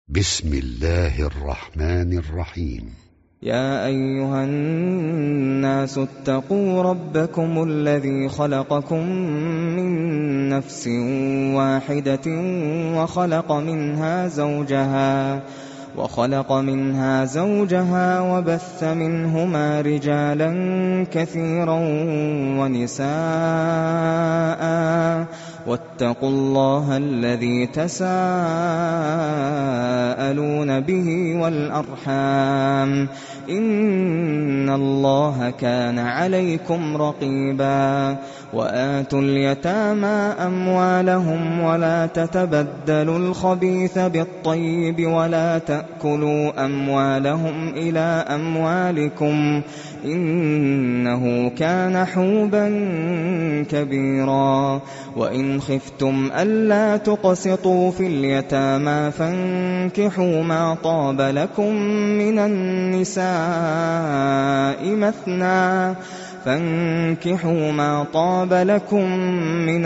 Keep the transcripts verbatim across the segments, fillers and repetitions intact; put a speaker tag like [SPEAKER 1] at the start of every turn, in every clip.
[SPEAKER 1] بسم الله الرحمن الرحيم.
[SPEAKER 2] يا أيها الناس اتقوا ربكم الذي خلقكم من نفس واحدة وخلق منها زوجها وخلق منها زوجها وبث منهما رجالا كثيرا ونساء واتقوا الله الذي تساءلون به والأرحام إن الله كان عليكم رقيبا وآتوا اليتامى أموالهم ولا تتبدلوا الخبيث بالطيب ولا تأكلوا أموالهم إلى أموالكم إنه كان حوبا كبيرا وإن خفتم ألا تقسطوا في اليتامى فانكحوا ما طاب لكم من النساء مثنى فانكحوا ما طاب لكم من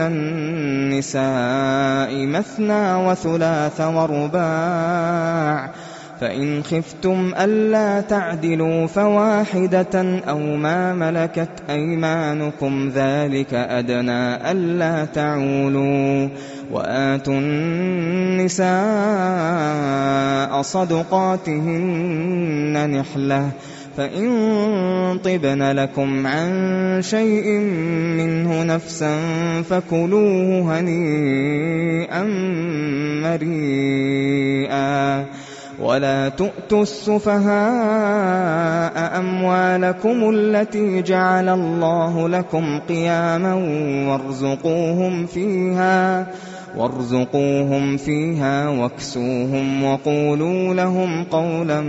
[SPEAKER 2] النساء مثنى وثلاث ورباع فإن خفتم ألا تعدلوا فواحدة أو ما ملكت أيمانكم ذلك أدنى ألا تعولوا وآتوا النساء صدقاتهن نحلة فإن طبن لكم عن شيء منه نفسا فكلوه هنيئا مريئا ولا تؤتوا السفهاء أموالكم التي جعل الله لكم قياما وارزقوهم فيها وارزقوهم فيها واكسوهم وقولوا لهم قولا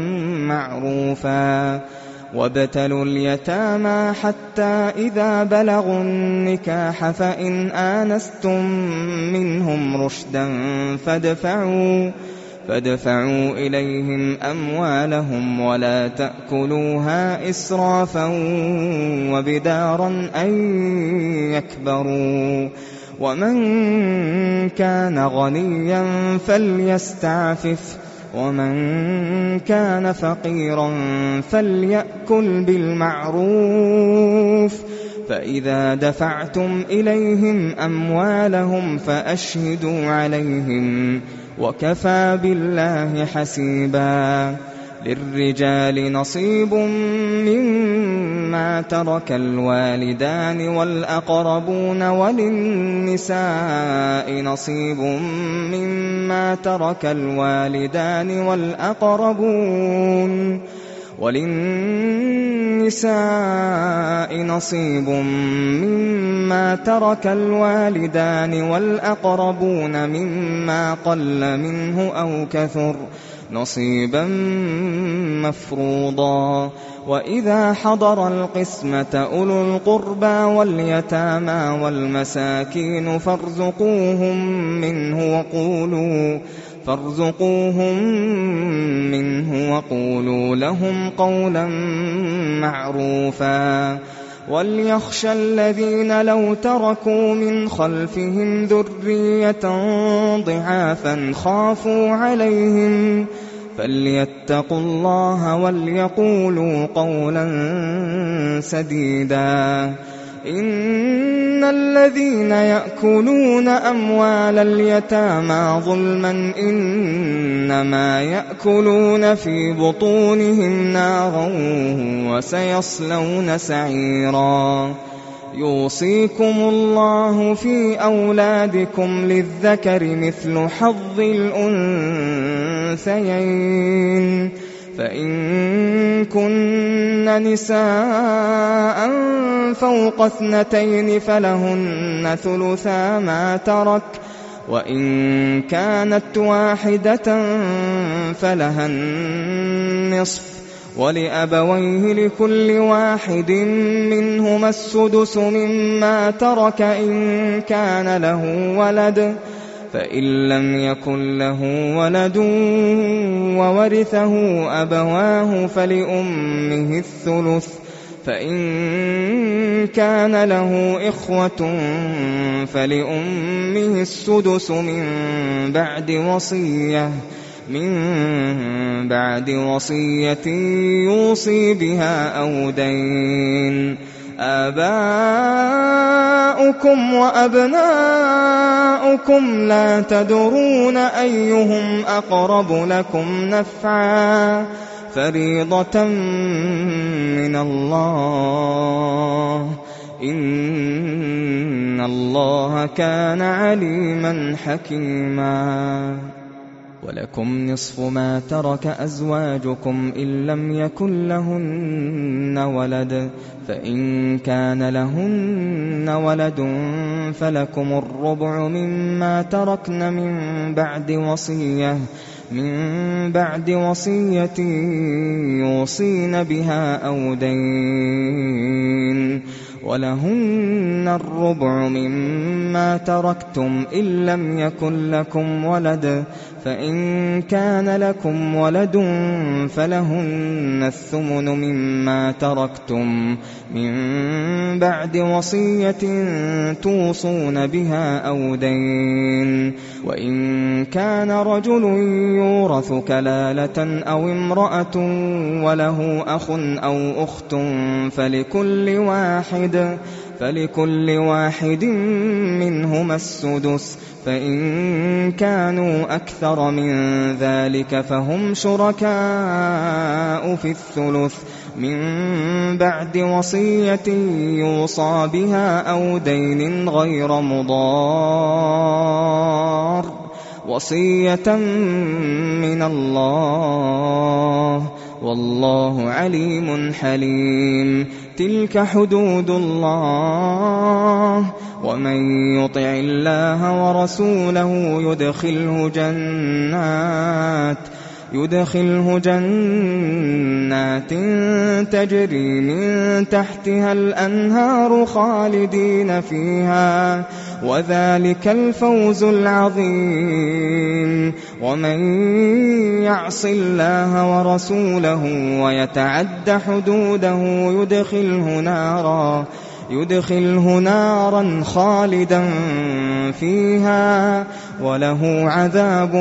[SPEAKER 2] معروفا وابتلوا اليتامى حتى إذا بلغوا النكاح فإن آنستم منهم رشدا فادفعوا فادفعوا إليهم أموالهم ولا تأكلوها إسرافا وبدارا أن يكبروا ومن كان غنيا فليستعفف ومن كان فقيرا فليأكل بالمعروف فإذا دفعتم إليهم أموالهم فأشهدوا عليهم وكفى بالله حسيبا للرجال نصيب مما ترك الوالدان والأقربون وللنساء نصيب مما ترك الوالدان والأقربون وللنساء نصيب مما ترك الوالدان والأقربون مما قل منه أو كثر نصيبا مفروضا وإذا حضر القسمة أولو القربى واليتامى والمساكين فارزقوهم منه وقولوا فارزقوهم منه وقولوا لهم قولا معروفا وليخشى الذين لو تركوا من خلفهم ذرية ضعافا خافوا عليهم فليتقوا الله وليقولوا قولا سديدا إن الذين يأكلون أموال اليتامى ظلما إنما يأكلون في بطونهم نارا وسيصلون سعيرا يوصيكم الله في أولادكم للذكر مثل حظ الأنثيين فإن كن نساء فوق اثنتين فلهن ثلثا ما ترك وإن كانت واحدة فلها النصف ولأبويه لكل واحد منهما السدس مما ترك إن كان له ولد فإن لم يكن له ولد وورثه أبواه فلأمه الثلث فإن كان له إخوة فلأمه السدس من بعد وصية من بعد وصية يوصي بها أو دين. آباؤكم وأبناؤكم لا تدرون أيهم أقرب لكم نفعا فريضة من الله إن الله كان عليما حكيما. ولكم نصف ما ترك أزواجكم إن لم يكن لهن ولد فإن كان لهن ولد فلكم الربع مما تركن من بعد وصية من بعد وصية يوصين بها أو دين. ولهن الربع مما تركتم إن لم يكن لكم ولد فإن كان لكم ولد فلهن الثمن مما تركتم من بعد وصية توصون بها أو دين. وإن كان رجل يورث كلالة أو امرأة وله أخ أو أخت فلكل واحد فلكل واحد منهما السدس فإن كانوا أكثر من ذلك فهم شركاء في الثلث من بعد وصية يوصى بها أو دين غير مضار وصية من الله والله عليم حليم. تلك حدود الله ومن يطع الله ورسوله يدخله جنات يدخله جنات تجري من تحتها الأنهار خالدين فيها وذلك الفوز العظيم. ومن يعص الله ورسوله ويتعد حدوده يدخله نارا يدخله نارا خالدا فيها وله عذاب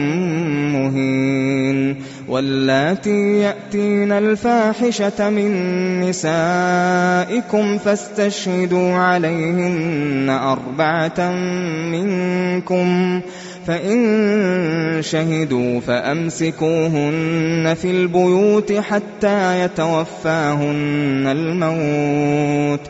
[SPEAKER 2] مهين. واللاتي يأتين الفاحشة من نسائكم فاستشهدوا عليهن أربعة منكم فإن شهدوا فأمسكوهن في البيوت حتى يتوفاهن الموت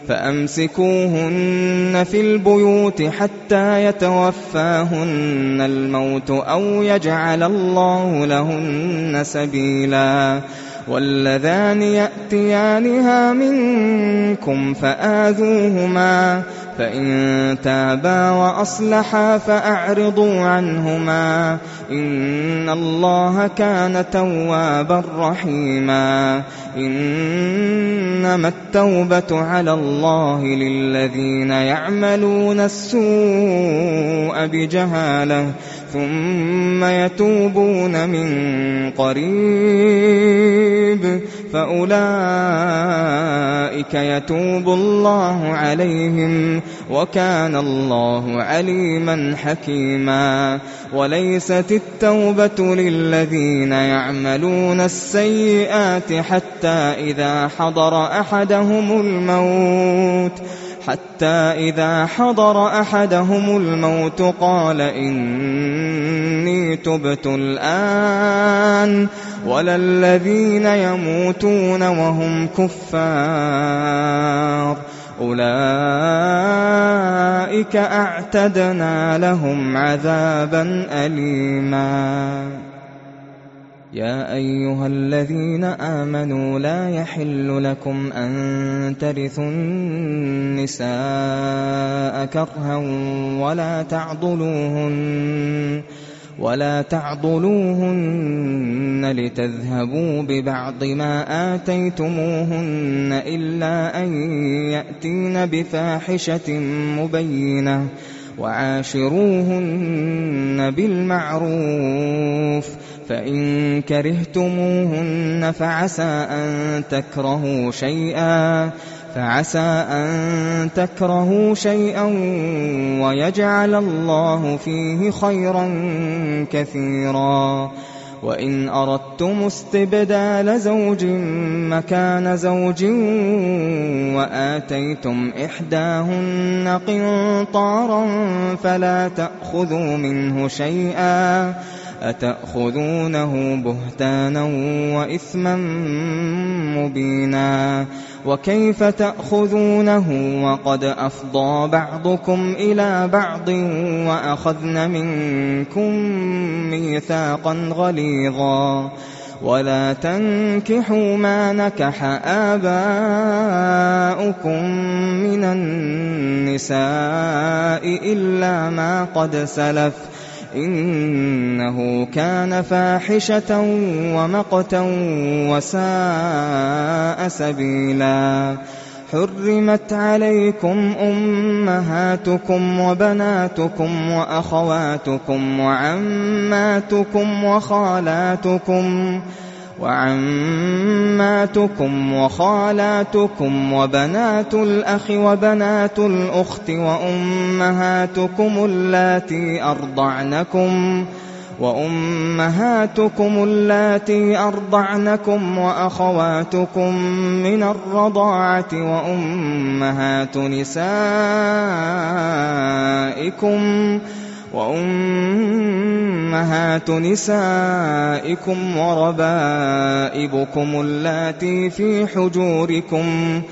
[SPEAKER 2] فأمسكوهن في البيوت حتى يتوفاهن الموت أو يجعل الله لهن سبيلا. واللذان يأتيانها منكم فآذوهما فإن تابا وأصلحا فأعرضوا عنهما إن الله كان توابا رحيما. إنما التوبة على الله للذين يعملون السوء بجهالة ثم يتوبون من قريب فأولئك يتوب الله عليهم وكان الله عليما حكيما. وليست التوبة للذين يعملون السيئات حتى إذا حضر أحدهم الموت حتى إذا حضر أحدهم الموت قال إني تبت الآن ولا الذين يموتون وهم كفار أولئك أعتدنا لهم عذابا أليما. يا أيها الذين آمنوا لا يحل لكم أن ترثوا النساء كرها ولا تعضلوهن ولا تعضلوهن لتذهبوا ببعض ما آتيتموهن إلا أن يأتين بفاحشة مبينة وعاشروهن بالمعروف فإن كرهتموهن فعسى أن تكرهوا شيئا فعسى أن تكرهوا شيئا ويجعل الله فيه خيرا كثيرا. وإن أردتم استبدال زوج مكان زوج وآتيتم إحداهن قنطارا فلا تأخذوا منه شيئا أتأخذونه بهتانا وإثما مبينا. وكيف تأخذونه وقد أفضى بعضكم إلى بعض وأخذن منكم ميثاقا غليظا. ولا تنكحوا ما نكح آباؤكم من النساء إلا ما قد سلف إنه كان فاحشة ومقتا وساء سبيلا. حرمت عليكم أمهاتكم وبناتكم وأخواتكم وعماتكم وخالاتكم وعماتكم وخالاتكم وبنات الأخ وبنات الأخت وأمهاتكم اللاتي أرضعنكم وأمهاتكم اللاتي أرضعنكم وأخواتكم من الرضاعة وأمهات نسائكم وأمهات نسائكم وربائبكم اللاتي في حجوركم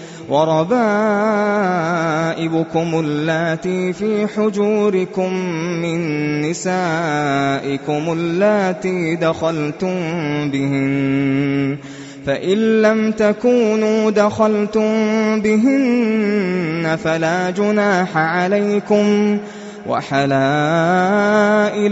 [SPEAKER 2] وربائبكم اللاتي في حجوركم من نسائكم اللاتي دخلتم بهن فإن لم تكونوا دخلتم بهن فلا جناح عليكم. وحلائل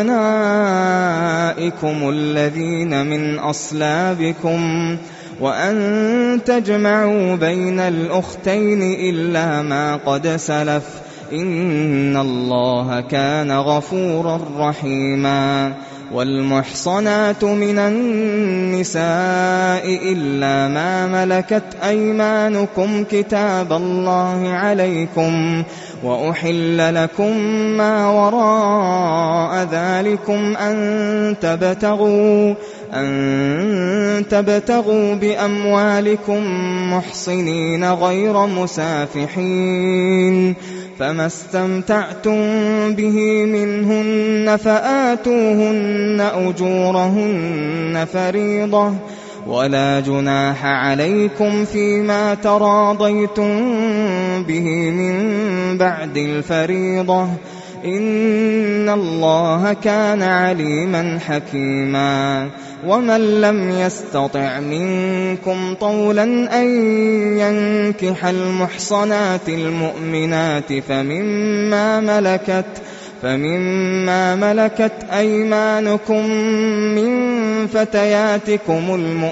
[SPEAKER 2] أبنائكم الذين من أصلابكم وأن تجمعوا بين الأختين إلا ما قد سلف إن الله كان غفورا رحيما. والمحصنات من النساء إلا ما ملكت أيمانكم كتاب الله عليكم وأحل لكم ما وراء ذلكم أن تبتغوا أن تبتغوا بأموالكم محصنين غير مسافحين فما استمتعتم به منهن فآتوهن أجورهن فريضة ولا جناح عليكم فيما تراضيتم به من بعد الفريضة إن الله كان عليما حكيما. ومن لم يستطع منكم طولا أن ينكح المحصنات المؤمنات فمما ملكت فمما ملكت أيمانكم من فتياتكم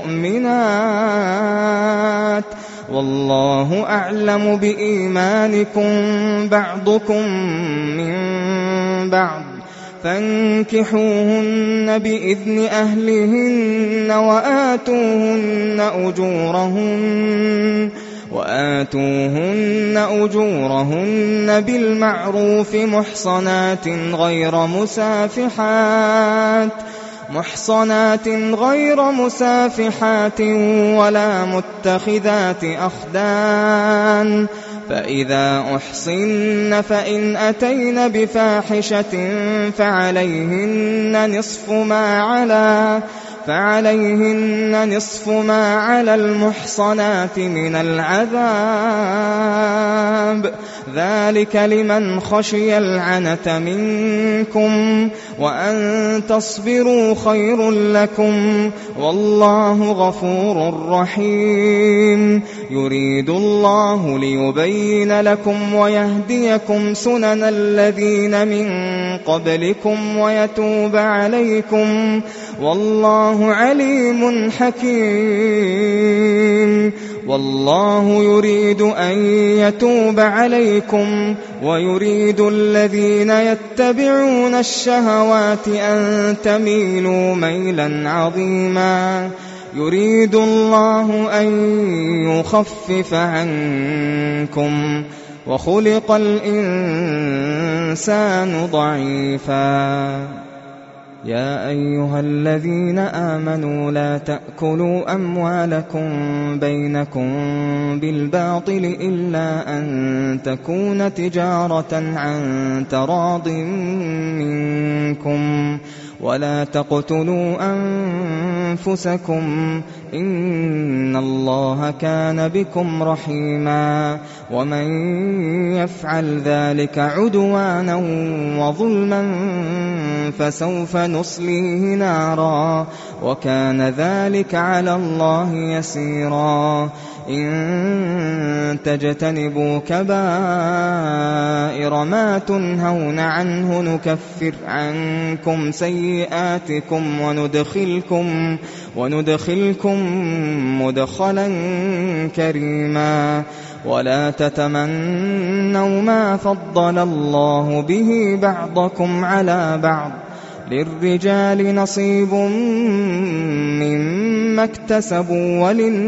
[SPEAKER 2] المؤمنات والله أعلم بإيمانكم بعضكم من بعض فانكحوهن بإذن أهلهن وآتوهن أجورهن وآتوهن أجورهن بالمعروف محصنات غير مسافحات محصنات غير مسافحات ولا متخذات أخدان فإذا أحصن فإن أتين بفاحشة فعليهن نصف ما على فعليهن نصف ما على المحصنات من العذاب ذلك لمن خشي العنة منكم وأن تصبروا خير لكم والله غفور رحيم. يريد الله ليبين لكم ويهديكم سنن الذين من قبلكم ويتوب عليكم والله عليم حكيم. والله يريد أن يتوب عليكم ويريد الذين يتبعون الشهوات أن تميلوا ميلا عظيما. يريد الله أن يخفف عنكم وخلق الإنسان ضعيفا يا أيها الذين آمنوا لا تأكلوا أموالكم بينكم بالباطل إلا أن تكون تجارة عن تراض منكم ولا تقتلوا أنفسكم إن الله كان بكم رحيما ومن يفعل ذلك عدوانا وظلما فسوف نصليه نارا وكان ذلك على الله يسيرا إن تجتنبوا كبائر ما تنهون عنه نكفر عنكم سيئاتكم وندخلكم وندخلكم مدخلا كريما ولا تتمنوا ما فضل الله به بعضكم على بعض للرجال نصيب مما اكتسبوا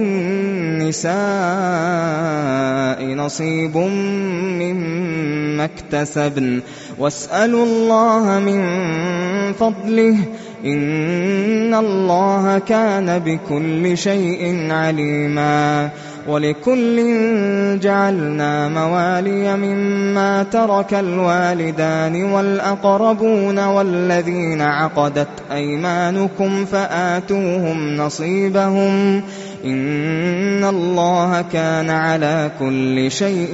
[SPEAKER 2] وللنساء نصيب مما اكتسبن واسألوا الله من فضله إن الله كان بكل شيء عليما ولكل جعلنا موالي مما ترك الوالدان والأقربون والذين عقدت أيمانكم فآتوهم نصيبهم إن الله كان على كل شيء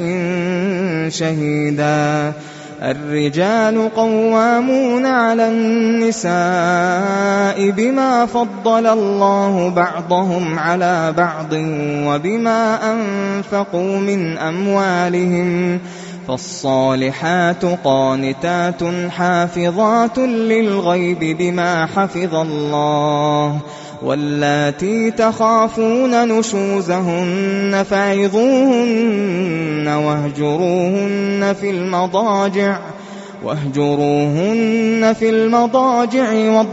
[SPEAKER 2] شهيدا الرجال قوامون على النساء بما فضل الله بعضهم على بعض وبما أنفقوا من أموالهم فالصالحات قانتات حافظات للغيب بما حفظ الله واللاتي تخافون نشوزهن فعظوهن واهجروهن في المضاجع واهجروهن في المضاجع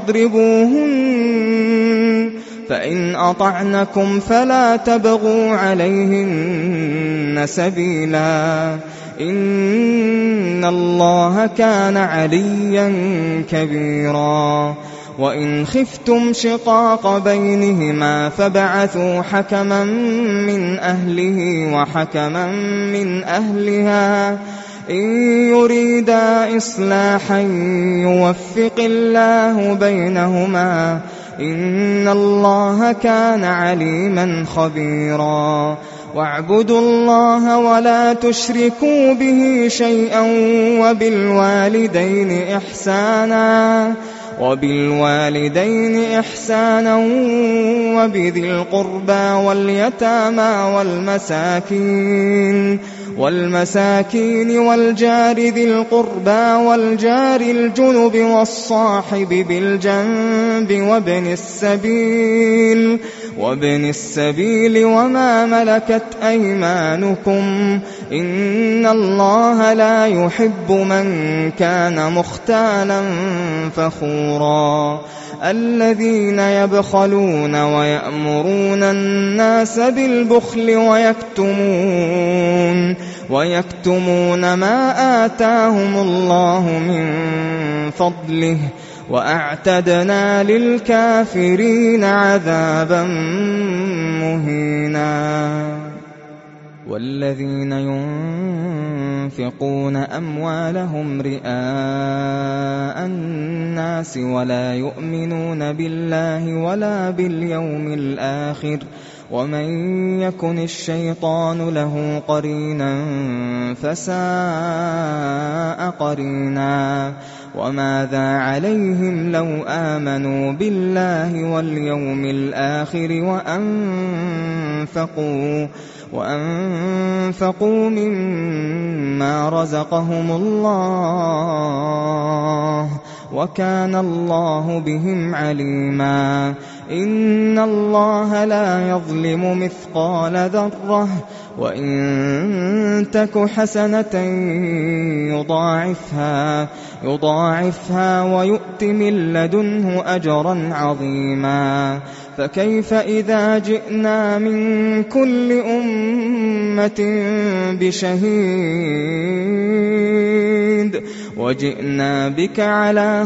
[SPEAKER 2] واضربوهن فإن أطعنكم فلا تبغوا عليهن سبيلا إن الله كان عليا كبيرا وإن خفتم شقاق بينهما فبعثوا حكما من أهله وحكما من أهلها إن يريدا إصلاحا يوفق الله بينهما إن الله كان عليما خبيرا واعبدوا الله ولا تشركوا به شيئا وبالوالدين إحسانا وبالوالدين إحسانا وبذي القربى واليتامى والمساكين والمساكين والجار ذي القربى والجار الجنب والصاحب بالجنب وابن السبيل وابن السبيل وما ملكت أيمانكم إن الله لا يحب من كان مختالا فخورا الذين يبخلون ويأمرون الناس بالبخل ويكتمون ويكتمون ما آتاهم الله من فضله وأعتدنا للكافرين عذابا مهينا والذين ينفقون أموالهم رئاء الناس ولا يؤمنون بالله ولا باليوم الآخر ومن يكن الشيطان له قرينا فساء قرينا وماذا عليهم لو آمنوا بالله واليوم الآخر وأنفقوا وأنفقوا مما رزقهم الله وكان الله بهم عليما إن الله لا يظلم مثقال ذرة وإن تك حسنة يضاعفها يضاعفها ويؤت من لدنه أجرا عظيما فكيف إذا جئنا من كل أمة بشهيد وجئنا بك على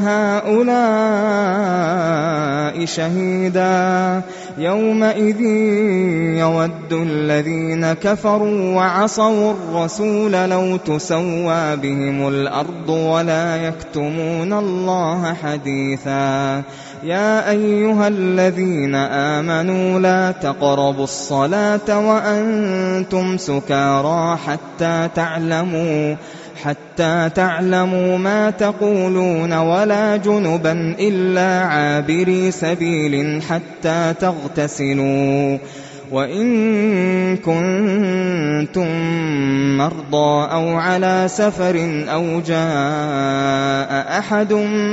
[SPEAKER 2] هؤلاء شهيدا يومئذ يود الذين كفروا وعصوا الرسول لو تسوى بهم الأرض ولا يكتمون الله حديثا يا أيها الذين آمنوا لا تقربوا الصلاة وأنتم سكارى حتى تعلموا حتى تعلموا ما تقولون ولا جنبا إلا عابري سبيل حتى تغتسلوا وإن كنتم مرضى أو على سفر أو جاء أحد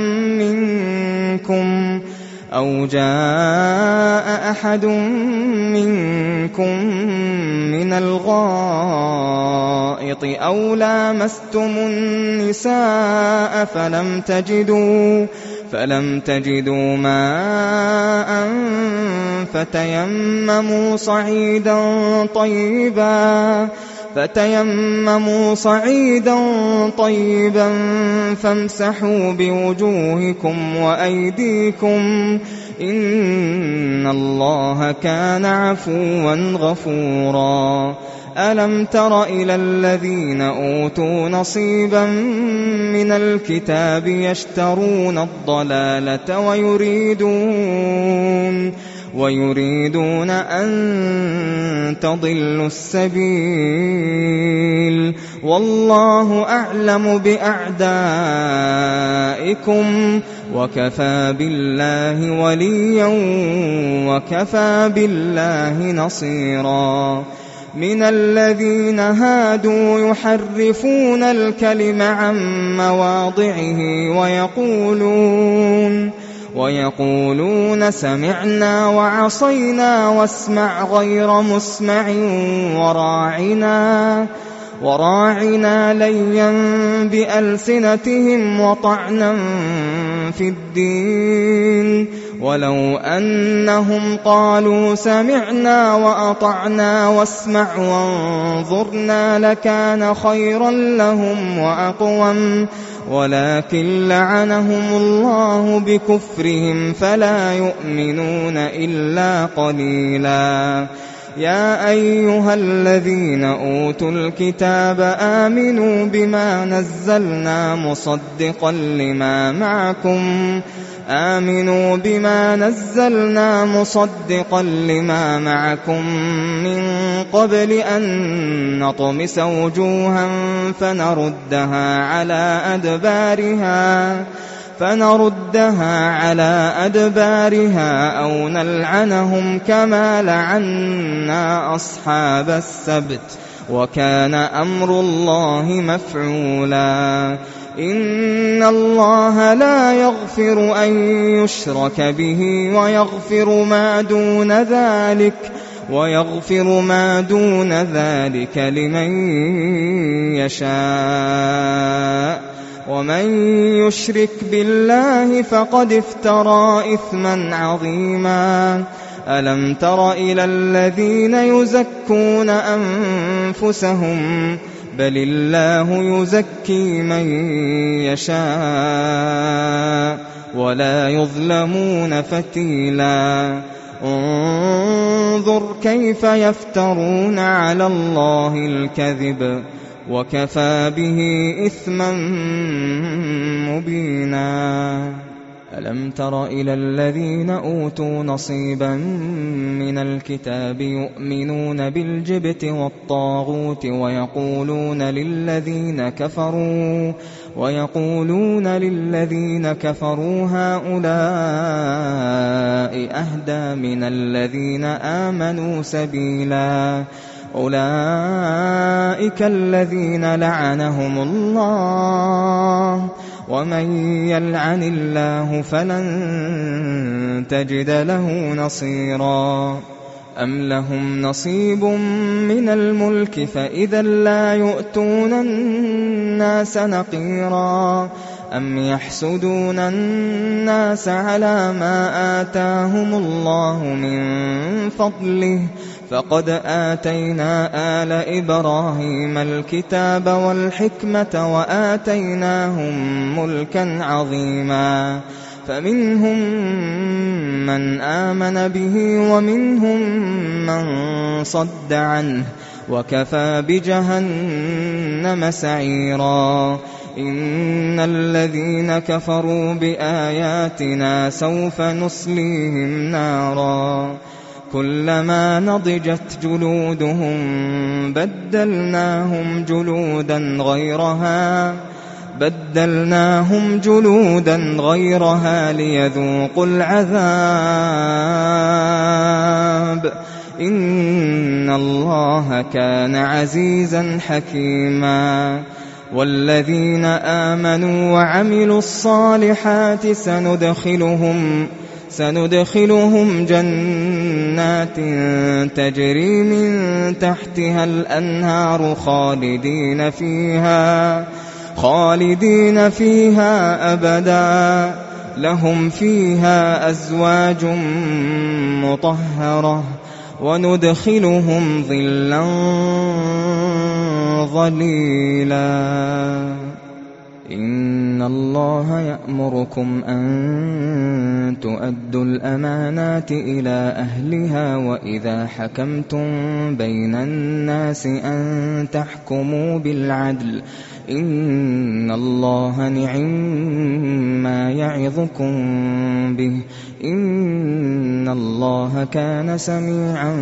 [SPEAKER 2] منكم أو جاء أحد منكم من الغائط أو لامستم النساء فلم تجدوا فلم تجدوا ماء فتيمموا صعيدا طيبا فتيمموا صعيدا طيبا فامسحوا بوجوهكم وأيديكم إن الله كان عفوا غفورا ألم تر إلى الذين أوتوا نصيبا من الكتاب يشترون الضلالة ويريدون ويريدون أن تضلوا السبيل والله أعلم بأعدائكم وكفى بالله وليا وكفى بالله نصيرا من الذين هادوا يحرفون الكلم عن مواضعه ويقولون ويقولون سمعنا وعصينا واسمع غير مسمع وراعنا وراعنا ليا بألسنتهم وطعنا في الدين ولو أنهم قالوا سمعنا وأطعنا واسمع وانظرنا لكان خيرا لهم وأقوم ولكن لعنهم الله بكفرهم فلا يؤمنون إلا قليلا يا أيها الذين أوتوا الكتاب آمنوا بما نزلنا مصدقا لما معكم آمنوا بما نزلنا مصدقا لما معكم من قبل أن نطمس وجوها فنردها على أدبارها فنردها على أدبارها أو نلعنهم كما لعنا أصحاب السبت وكان أمر الله مفعولا إن الله لا يغفر أن يشرك به ويغفر ما دون ذلك ويغفر ما دون ذلك لمن يشاء ومن يشرك بالله فقد افترى إثما عظيما ألم تر إلى الذين يزكون أنفسهم بل الله يزكي من يشاء ولا يظلمون فتيلا انظر كيف يفترون على الله الكذب وكفى به إثما مبينا ألم تر إلى الذين أوتوا نصيبا من الكتاب يؤمنون بالجبت والطاغوت ويقولون للذين كفروا ويقولون للذين كفروا هؤلاء أهدى من الذين آمنوا سبيلا أولئك الذين لعنهم الله ومن يلعن الله فلن تجد له نصيرا أم لهم نصيب من الملك فإذا لا يؤتون الناس نقيرا أم يحسدون الناس على ما آتاهم الله من فضله فقد آتينا آل إبراهيم الكتاب والحكمة وآتيناهم ملكا عظيما فمنهم من آمن به ومنهم من صد عنه وكفى بجهنم سعيرا إن الذين كفروا بآياتنا سوف نصليهم نارا كلما نضجت جلودهم بدلناهم جلودا غيرها بدلناهم جلودا غيرها ليذوقوا العذاب إن الله كان عزيزا حكيما والذين آمنوا وعملوا الصالحات سندخلهم سندخلهم جنات تجري من تحتها الأنهار خالدين فيها خالدين فيها أبدا لهم فيها أزواج مطهرة وندخلهم ظلا ظليلا إن الله يأمركم أن تؤدوا الأمانات إلى أهلها وإذا حكمتم بين الناس أن تحكموا بالعدل إن الله نعم يعظكم به إن الله كان سميعا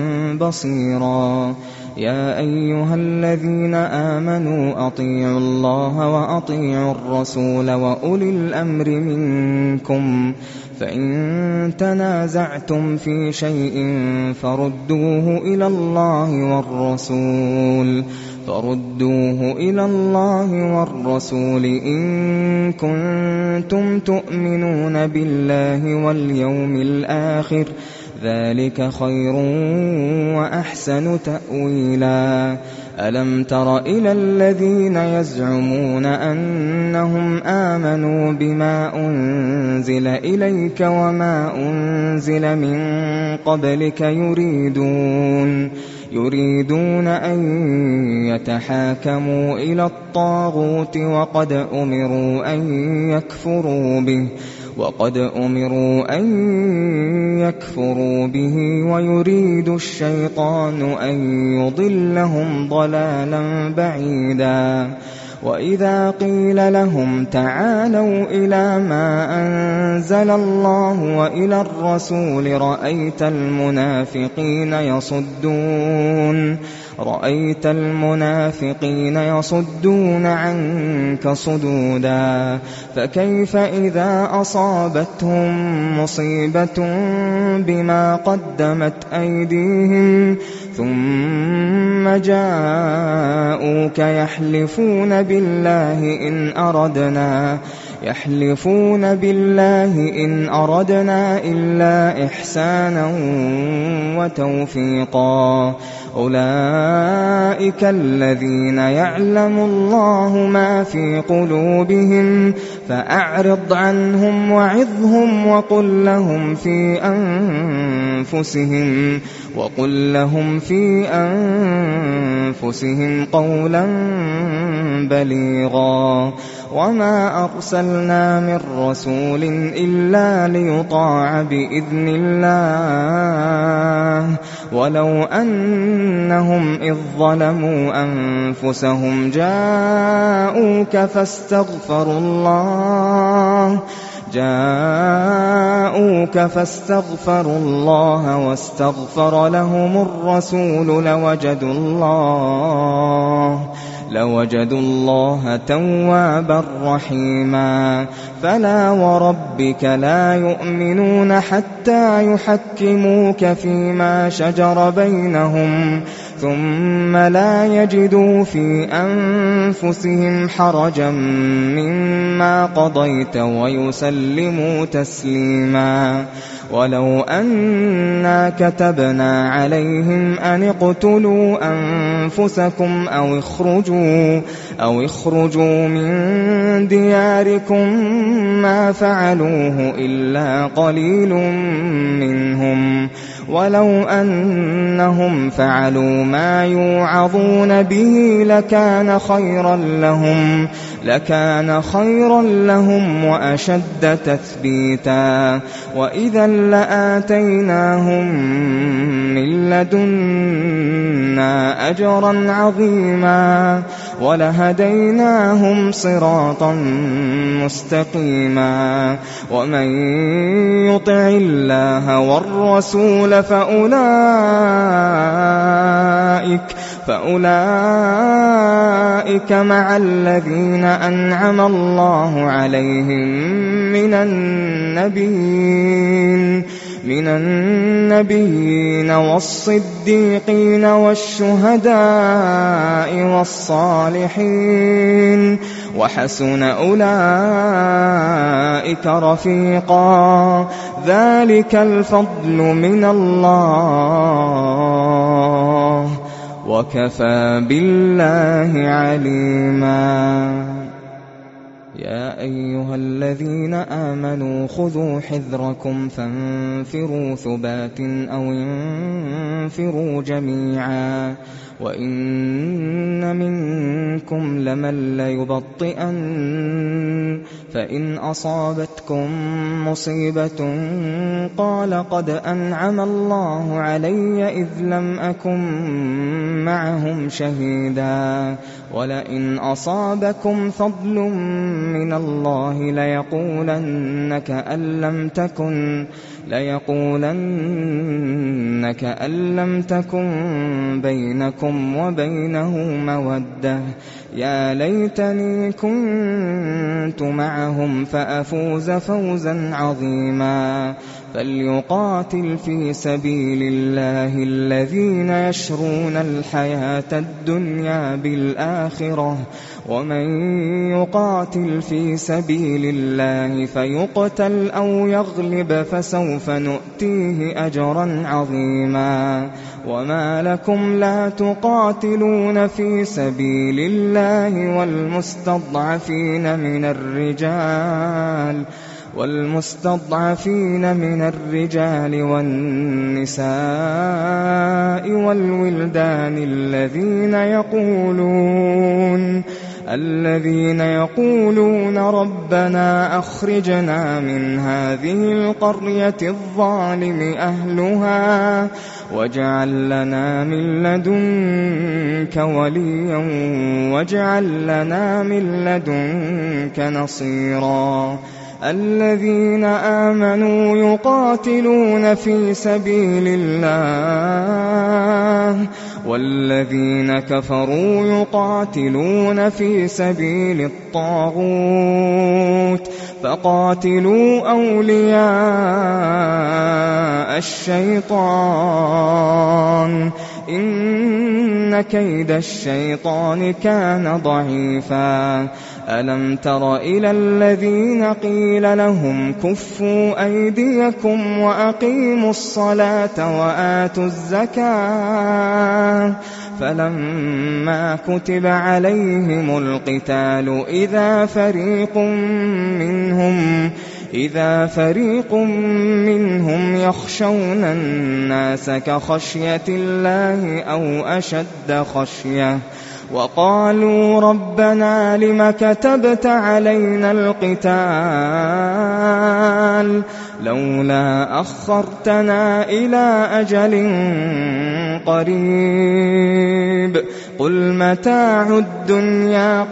[SPEAKER 2] بصيرا يا أيها الذين آمنوا أطيعوا الله وأطيعوا الرسول وأولي الأمر منكم فإن تنازعتم في شيء فردوه إلى الله والرسول فردوه إلى الله والرسول إن كنتم تؤمنون بالله واليوم الآخر ذلك خير وأحسن تأويلا ألم تر إلى الذين يزعمون أنهم آمنوا بما أنزل إليك وما أنزل من قبلك يريدون يريدون أن يتحاكموا إلى الطاغوت وقد أمروا أن يكفروا به وقد أمروا أن يكفروا به ويريد الشيطان أن يضلهم ضلالا بعيدا وإذا قيل لهم تعالوا إلى ما أنزل الله وإلى الرسول رأيت المنافقين يصدون رأيت المنافقين يصدون عنك صدودا فكيف إذا أصابتهم مصيبة بما قدمت أيديهم ثم جاءوك يحلفون بالله إن أردنا يحلفون بالله إن أردنا إلا إحسانا وتوفيقا أولئك الذين يعلم الله ما في قلوبهم فأعرض عنهم وعظهم وقل لهم في أنفسهم وقل لهم في أنفسهم قولا بليغا وما أرسلنا من رسول إلا ليطاع بإذن الله ولو أنهم إذ ظلموا أنفسهم جاءوك فاستغفروا الله جاءوك فاستغفروا الله واستغفر لهم الرسول لوجدوا الله لوجدوا الله توابا رحيما. فلا وربك لا يؤمنون حتى يحكموك فيما شجر بينهم ثم لا يجدوا في أنفسهم حرجا مما قضيت ويسلموا تسليما. ولو أنا كتبنا عليهم أن اقتلوا أنفسكم أو اخرجوا أو اخرجوا من دياركم ما فعلوه إلا قليل منهم ولو أنهم فعلوا ما يوعظون به لكان خيرا لهم لكان خيرا لهم وأشد تثبيتا. وإذا لآتيناهم من لدنا أجرا عظيما ولهديناهم صراطا مستقيما. ومن يطع الله والرسول فأولئك فأولئك مع الذين أنعم الله عليهم من النبيين من النبيين والصديقين والشهداء والصالحين وحسن أولئك رفيقا. ذلك الفضل من الله وكفى بالله عليما. يا أيها الذين آمنوا خذوا حذركم فانفروا ثبات أو انفروا جميعا. وإن منكم لمن ليبطئن فإن أصابتكم مصيبة قال قد أنعم الله علي إذ لم أكن معهم شهيدا. ولئن أصابكم فضل من الله ليقولن كأن لم تكن ليقولن كأن لم تكن بينكم وبينه مودة يا ليتني كنت معهم فأفوز فوزا عظيما. فليقاتل في سبيل الله الذين يشرون الحياة الدنيا بالآخرة ومن يقاتل في سبيل الله فيقتل أو يغلب فسوف نؤتيه أجرا عظيما. وما لكم لا تقاتلون في سبيل الله والمستضعفين من الرجال والمستضعفين من الرجال والنساء والولدان الذين يقولون الذين يقولون ربنا أخرجنا من هذه القرية الظالم أهلها واجعل لنا من لدنك وليا واجعل لنا من لدنك نصيرا. الذين آمنوا يقاتلون في سبيل الله والذين كفروا يقاتلون في سبيل الطاغوت فقاتلوا أولياء الشيطان إن كيد الشيطان كان ضعيفا. ألم تر إلى الذين قيل لهم كفوا أيديكم وأقيموا الصلاة وآتوا الزكاة فلما كتب عليهم القتال إذا فريق منهم إذا فريق منهم يخشون الناس كخشية الله أو أشد خشية وقالوا ربنا لم كتبت علينا القتال لولا أخرتنا إلى أجل قريب قل متاع الدنيا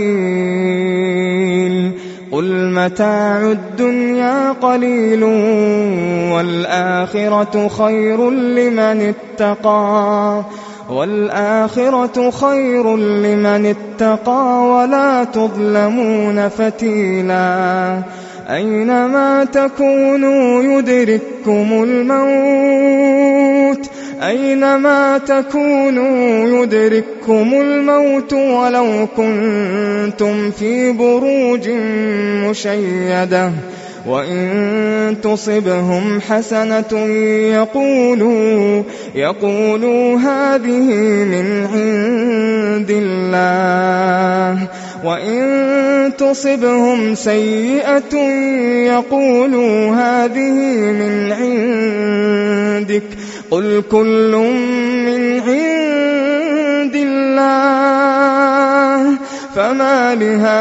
[SPEAKER 2] قليل قل متاع الدنيا قليل والآخرة خير لمن اتقى وَالْآخِرَةُ خَيْرٌ لِّمَنِ اتَّقَىٰ وَلَا تُظْلَمُونَ فَتِيلًا أَيْنَمَا تَكُونُوا يُدْرِككُّمُ الْمَوْتُ أَيْنَمَا تَكُونُوا يُدْرِككُّمُ الْمَوْتُ وَلَوْ كُنتُمْ فِي بُرُوجٍ مُّشَيَّدَةٍ وَإِن تُصِبْهُمْ حَسَنَةٌ يَقُولُوا يَقُولُوا هَٰذِهِ مِنْ عِندِ اللَّهِ وَإِن تُصِبْهُمْ سَيِّئَةٌ يَقُولُوا هَٰذِهِ مِنْ عِندِكَ قُلْ كُلٌّ مِّنْ عِندِ اللَّهِ فَمَا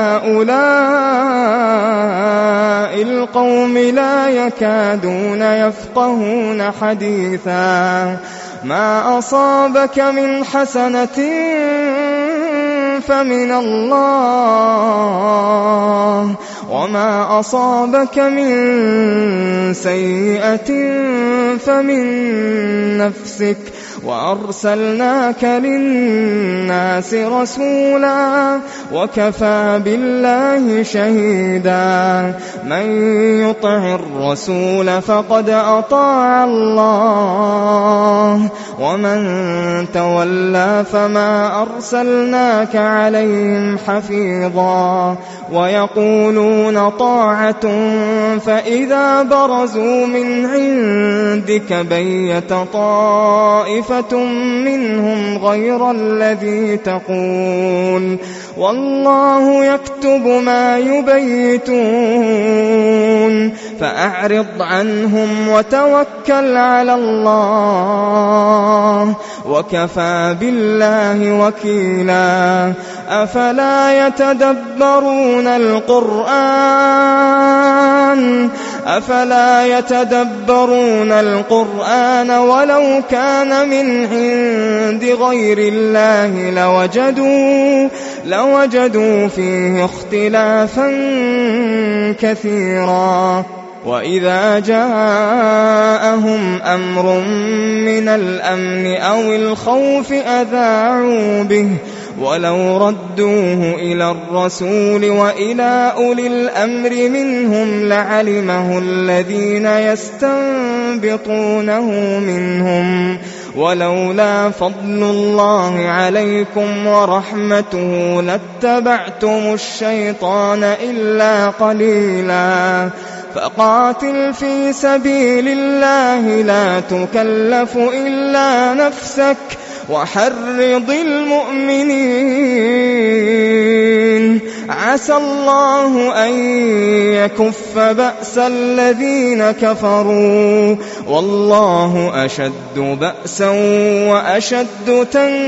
[SPEAKER 2] لِهَٰؤُلَاءِ الْقَوْمِ لَا يَكَادُونَ يَفْقَهُونَ حَدِيثًا مَا أَصَابَكَ مِنْ حَسَنَةٍ فَمِنَ اللَّهِ وَمَا أَصَابَكَ مِن سَيِّئَةٍ فَمِن نَّفْسِكَ وَأَرْسَلْنَاكَ لِلنَّاسِ رَسُولًا وَكَفَىٰ بِاللَّهِ شَهِيدًا مَّن يُطِعِ الرَّسُولَ فَقَدْ أَطَاعَ اللَّهَ وَمَن تَوَلَّىٰ فَمَا أَرْسَلْنَاكَ عَلَيْهِمْ حَفِيظًا وَيَقُولُونَ طَاعَةٌ فَإِذَا بَرَزُوا مِنْ عِندِكَ بَيَّتَ طَائِفَةٌ مِّنْهُمْ غَيْرَ الَّذِي تَقُولُ وَاللَّهُ يَكْتُبُ مَا يُبَيِّتُونَ فَأَعْرِضْ عَنْهُمْ وَتَوَكَّلْ عَلَى اللَّهِ وَكَفَىٰ بِاللَّهِ وَكِيلًا أَفَلَا يَتَدَبَّرُونَ الْقُرْآنَ أَفَلَا يَتَدَبَّرُونَ الْقُرْآنَ وَلَوْ كَانَ مِنْ عِندِ غَيْرِ اللَّهِ لَوَجَدُوا لَوَجَدُوا فِيهِ اخْتِلَافًا كَثِيرًا وَإِذَا جَاءَهُمْ أَمْرٌ مِّنَ الْأَمْنِ أَوِ الْخَوْفِ أَذَاعُوا بِهِ وَلَوْ رَدُّوهُ إِلَى الرَّسُولِ وَإِلَىٰ أُولِي الْأَمْرِ مِنْهُمْ لَعَلِمَهُ الَّذِينَ يَسْتَنبِطُونَهُ مِنْهُمْ وَلَوْلَا فَضْلُ اللَّهِ عَلَيْكُمْ وَرَحْمَتُهُ لَاتَّبَعْتُمُ الشَّيْطَانَ إِلَّا قَلِيلًا فَقَاتِلْ فِي سَبِيلِ اللَّهِ لَا تُكَلَّفُ إِلَّا نَفْسَكَ وَحَرِّضِ الْمُؤْمِنِينَ عَسَى اللَّهُ أَن يَكُفَّ بَأْسَ الَّذِينَ كَفَرُوا وَاللَّهُ أَشَدُّ بَأْسًا وَأَشَدُّ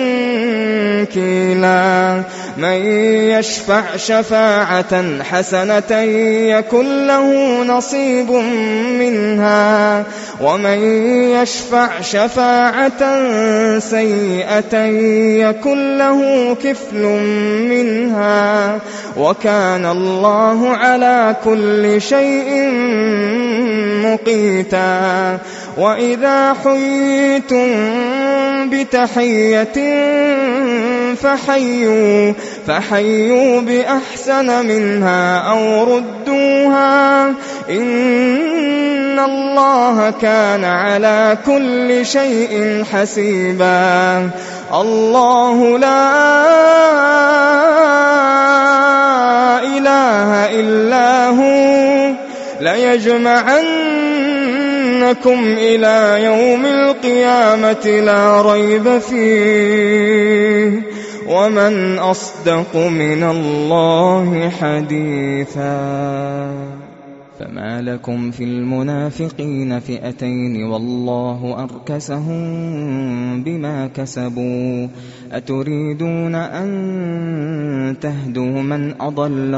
[SPEAKER 2] تَنكِيلًا مَن يَشْفَعْ شَفَاعَةً حَسَنَةً يَكُن لَّهُ نَصِيبٌ مِّنْهَا وَمَن يَشْفَعْ شَفَاعَةً سَيِّئَةً يَكُن لَّهُ كِفْلٌ مِّنْهَا وَكَانَ اللَّهُ عَلَىٰ كُلِّ شَيْءٍ مُّقِيتًا وَإِذَا حُيِّيتُم بِتَحِيَّةٍ فَحَيُّوا فَحَيُّوا بِأَحْسَنَ مِنْهَا أَوْ رُدُّوهَا إِنَّ اللَّهَ كَانَ عَلَىٰ كُلِّ شَيْءٍ حَسِيبًا اللَّهُ لا إله إلا هو ليجمعنكم إلى يوم القيامة لا ريب فيه ومن أصدق من الله حديثا فما لكم في المنافقين فئتين والله أركسهم بما كسبوا أتريدون أن تهدوا من أضل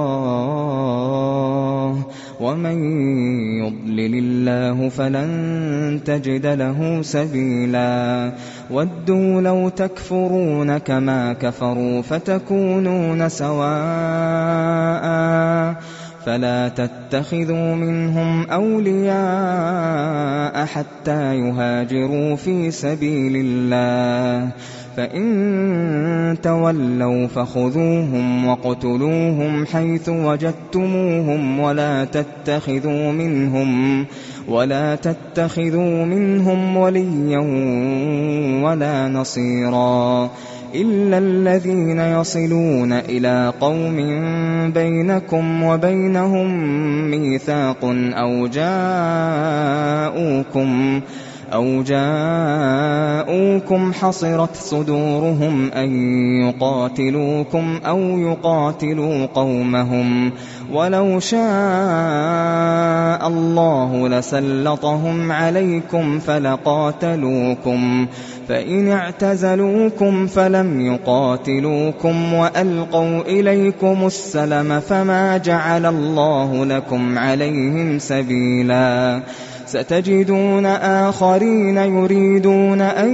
[SPEAKER 2] الله ومن يضلل الله فلن تجد له سبيلا ودوا لو تكفرون كما كفروا فتكونون سواء فلا تتخذوا منهم أولياء حتى يهاجروا في سبيل الله فإن تولوا فخذوهم وقتلوهم حيث وجدتموهم ولا تتخذوا منهم ولا تتخذوا منهم وليا ولا نصيرا إلا الذين يصلون إلى قوم بينكم وبينهم ميثاق أو جاءوكم أو جاءوكم حصرت صدورهم أن يقاتلوكم أو يقاتلوا قومهم ولو شاء الله لسلطهم عليكم فلقاتلوكم فإن اعتزلوكم فلم يقاتلوكم وألقوا إليكم السلم فما جعل الله لكم عليهم سبيلا ستجدون آخرين يريدون أن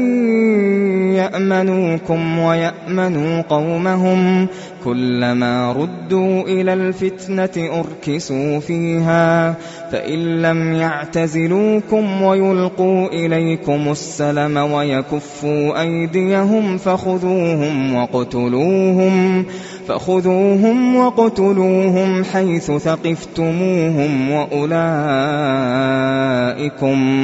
[SPEAKER 2] يأمنوكم ويأمنوا قومهم كلما ردوا إلى الفتنة أركسوا فيها فإن لم يعتزلوكم ويلقوا إليكم السلم ويكفوا أيديهم فخذوهم وقتلوهم فخذوهم وقتلوهم حيث ثقفتموهم وأولئكم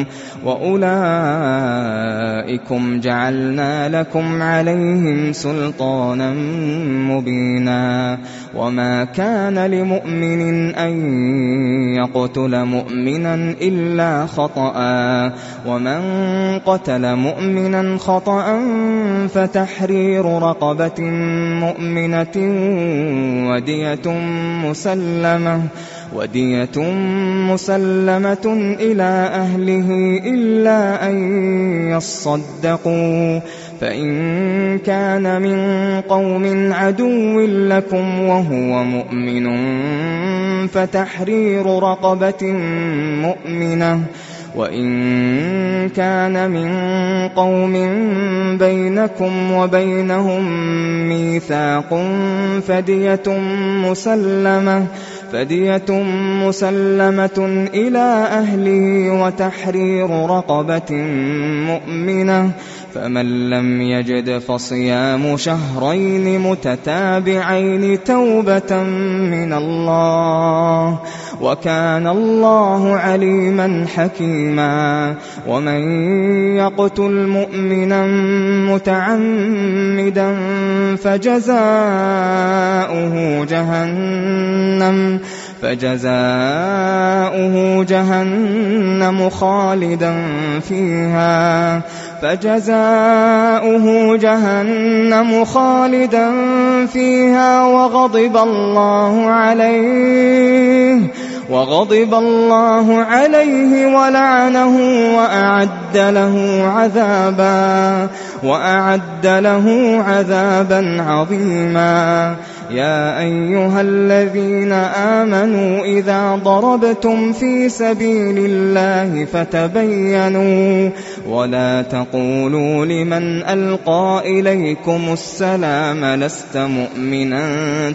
[SPEAKER 2] وأولئكم جعلنا لكم عليهم سلطانا مبينا وما كان لمؤمن أن يقتل مؤمنا إلا خطأ ومن قتل مؤمنا خطأ فتحرير رقبة مؤمنة ودية مسلمة ودية مسلمة إلى أهله إلا أن يصدقوا فإن كان من قوم عدو لكم وهو مؤمن فتحرير رقبة مؤمنة وإن كان من قوم بينكم وبينهم ميثاق فدية مسلمة فدية مسلمة إلى أهله وتحرير رقبة مؤمنة فمن لم يجد فصيام شهرين متتابعين توبة من الله وكان الله عليما حكيما ومن يقتل مؤمنا متعمدا فجزاؤه جهنم فجزاؤه جهنم خالدا فيها فجزاؤه جهنم خالدا فيها وغضب الله عليه وغضب الله عليه ولعنه وأعد له عذابا وأعد له عذابا عظيما يا أيها الذين آمنوا إذا ضربتم في سبيل الله فتبينوا ولا تقولوا لمن ألقى إليكم السلام لست مؤمنا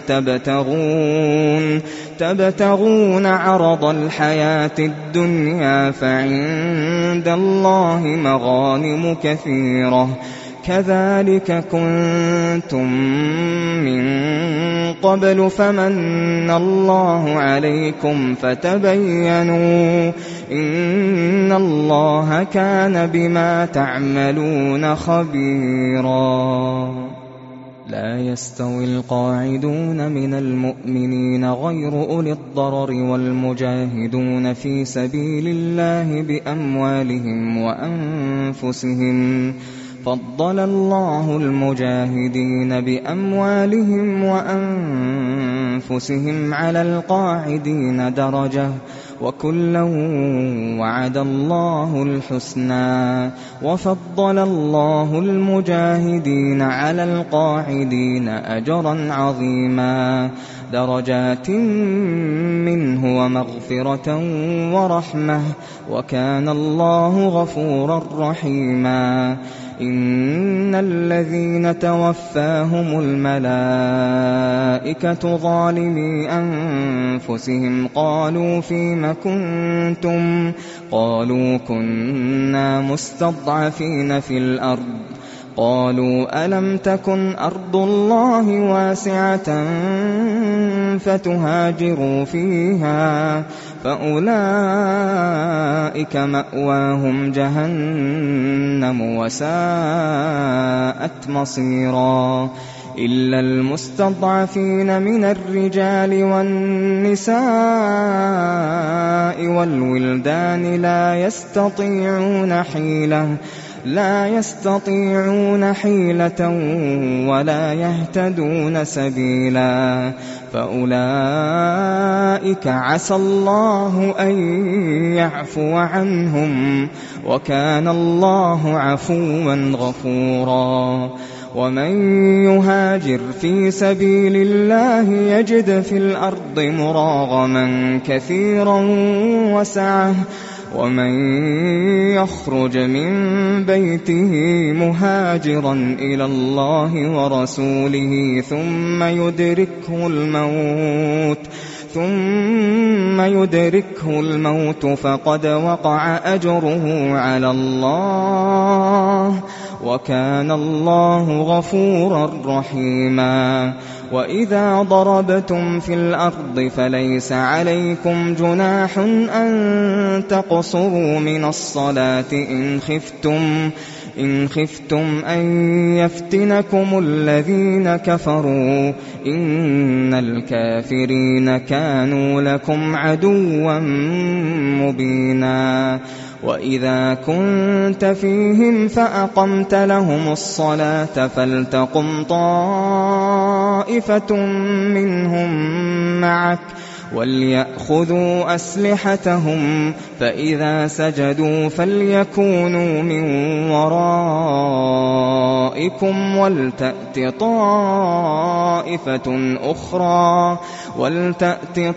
[SPEAKER 2] تبتغون تبتغون عرض الحياة الدنيا فعند الله مغانم كثيرة كذلك كنتم من قبل فمن الله عليكم فتبينوا إن الله كان بما تعملون خبيرا لا يستوي القاعدون من المؤمنين غير أولي الضرر والمجاهدون في سبيل الله بأموالهم وأنفسهم فضل الله المجاهدين بأموالهم وأنفسهم على القاعدين درجة وكلا وعد الله الحسنى وفضل الله المجاهدين على القاعدين أجرا عظيما درجات منه ومغفرة ورحمة وكان الله غفورا رحيما إن الذين توفاهم الملائكة ظالمي أنفسهم قالوا فيم كنتم قالوا كنا مستضعفين في الأرض قالوا ألم تكن أرض الله واسعة فتهاجروا فيها فأولئك مأواهم جهنم وساءت مصيرا إلا المستضعفين من الرجال والنساء والولدان لا يستطيعون حيلة لا يستطيعون حيلة ولا يهتدون سبيلا فأولئك عسى الله أن يعفو عنهم وكان الله عفوا غفورا ومن يهاجر في سبيل الله يجد في الأرض مراغما كثيرا وسعة ومن يخرج من بيته مهاجرا إلى الله ورسوله ثم يدركه الموت ثم يدركه الموت فقد وقع أجره على الله وكان الله غفورا رحيما وإذا ضربتم في الأرض فليس عليكم جناح أن تقصروا من الصلاة إن خفتم إن خفتم أن يفتنكم الذين كفروا إن الكافرين كانوا لكم عدوا مبينا وإذا كنت فيهم فأقمت لهم الصلاة فلتقم طائفة منهم معك وليأخذوا أسلحتهم فإذا سجدوا فليكونوا من ورائكم ولتأت طائفة أخرى ولتأت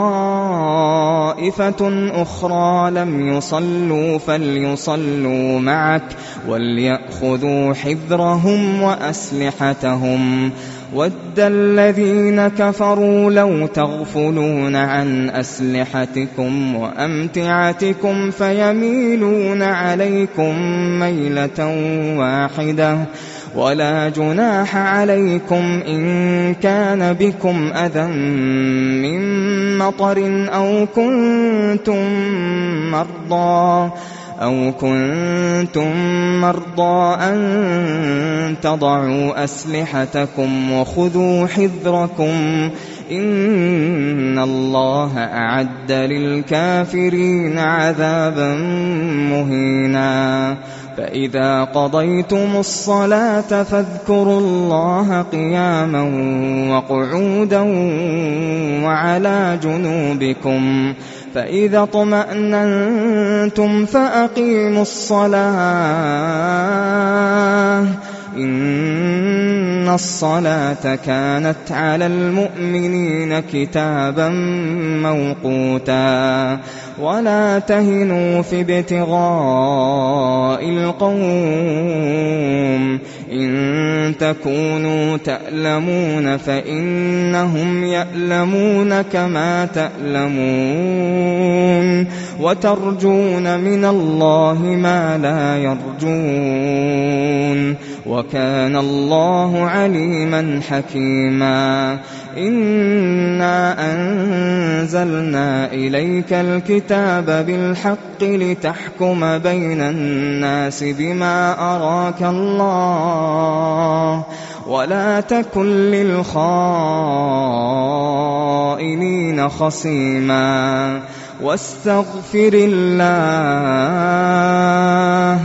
[SPEAKER 2] طائفة أخرى لم يصلوا فليصلوا معك وليأخذوا حذرهم وأسلحتهم ود الذين كفروا لو تغفلون عن أسلحتكم وأمتعتكم فيميلون عليكم ميلة واحدة ولا جناح عليكم إن كان بكم أذى من مطر أو كنتم مرضى أو كنتم مرضى أن تضعوا أسلحتكم وخذوا حذركم إن الله أعد للكافرين عذابا مهينا فإذا قضيتم الصلاة فاذكروا الله قياما وقعودا وعلى جنوبكم فإذا اطمأننتم فأقيموا الصلاة إن الصلاة كانت على المؤمنين كتابا موقوتا ولا تهنوا في ابتغاء القوم إن تكونوا تألمون فإنهم يألمون كما تألمون وترجون من الله ما لا يرجون وكان الله عليما حكيما إنا أنزلنا إليك الكتاب بالحق لتحكم بين الناس بما أراك الله ولا تكن للخائنين خصيما واستغفر الله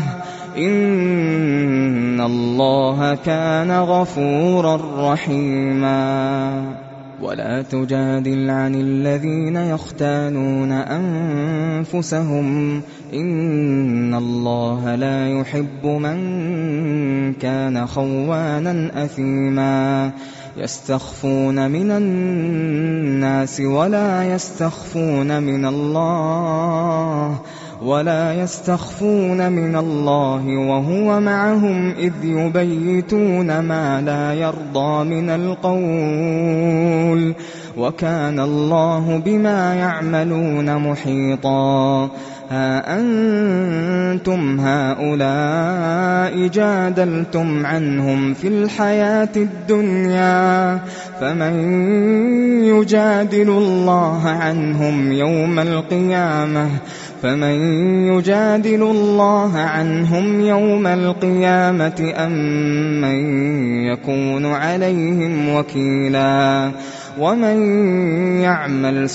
[SPEAKER 2] إن الله كان غفورا رحيما ولا تجادل عن الذين يختانون أنفسهم إن الله لا يحب من كان خوانا أثيما يستخفون من الناس ولا يستخفون من الله ولا يستخفون من الله وهو معهم إذ يبيتون ما لا يرضى من القول وكان الله بما يعملون محيطا. ها أنتم هؤلاء جادلتم عنهم في الحياة الدنيا فمن يجادل الله عنهم يوم القيامة فمن يجادل الله عنهم يوم القيامة أم من يكون عليهم وكيلا. ومن يعمل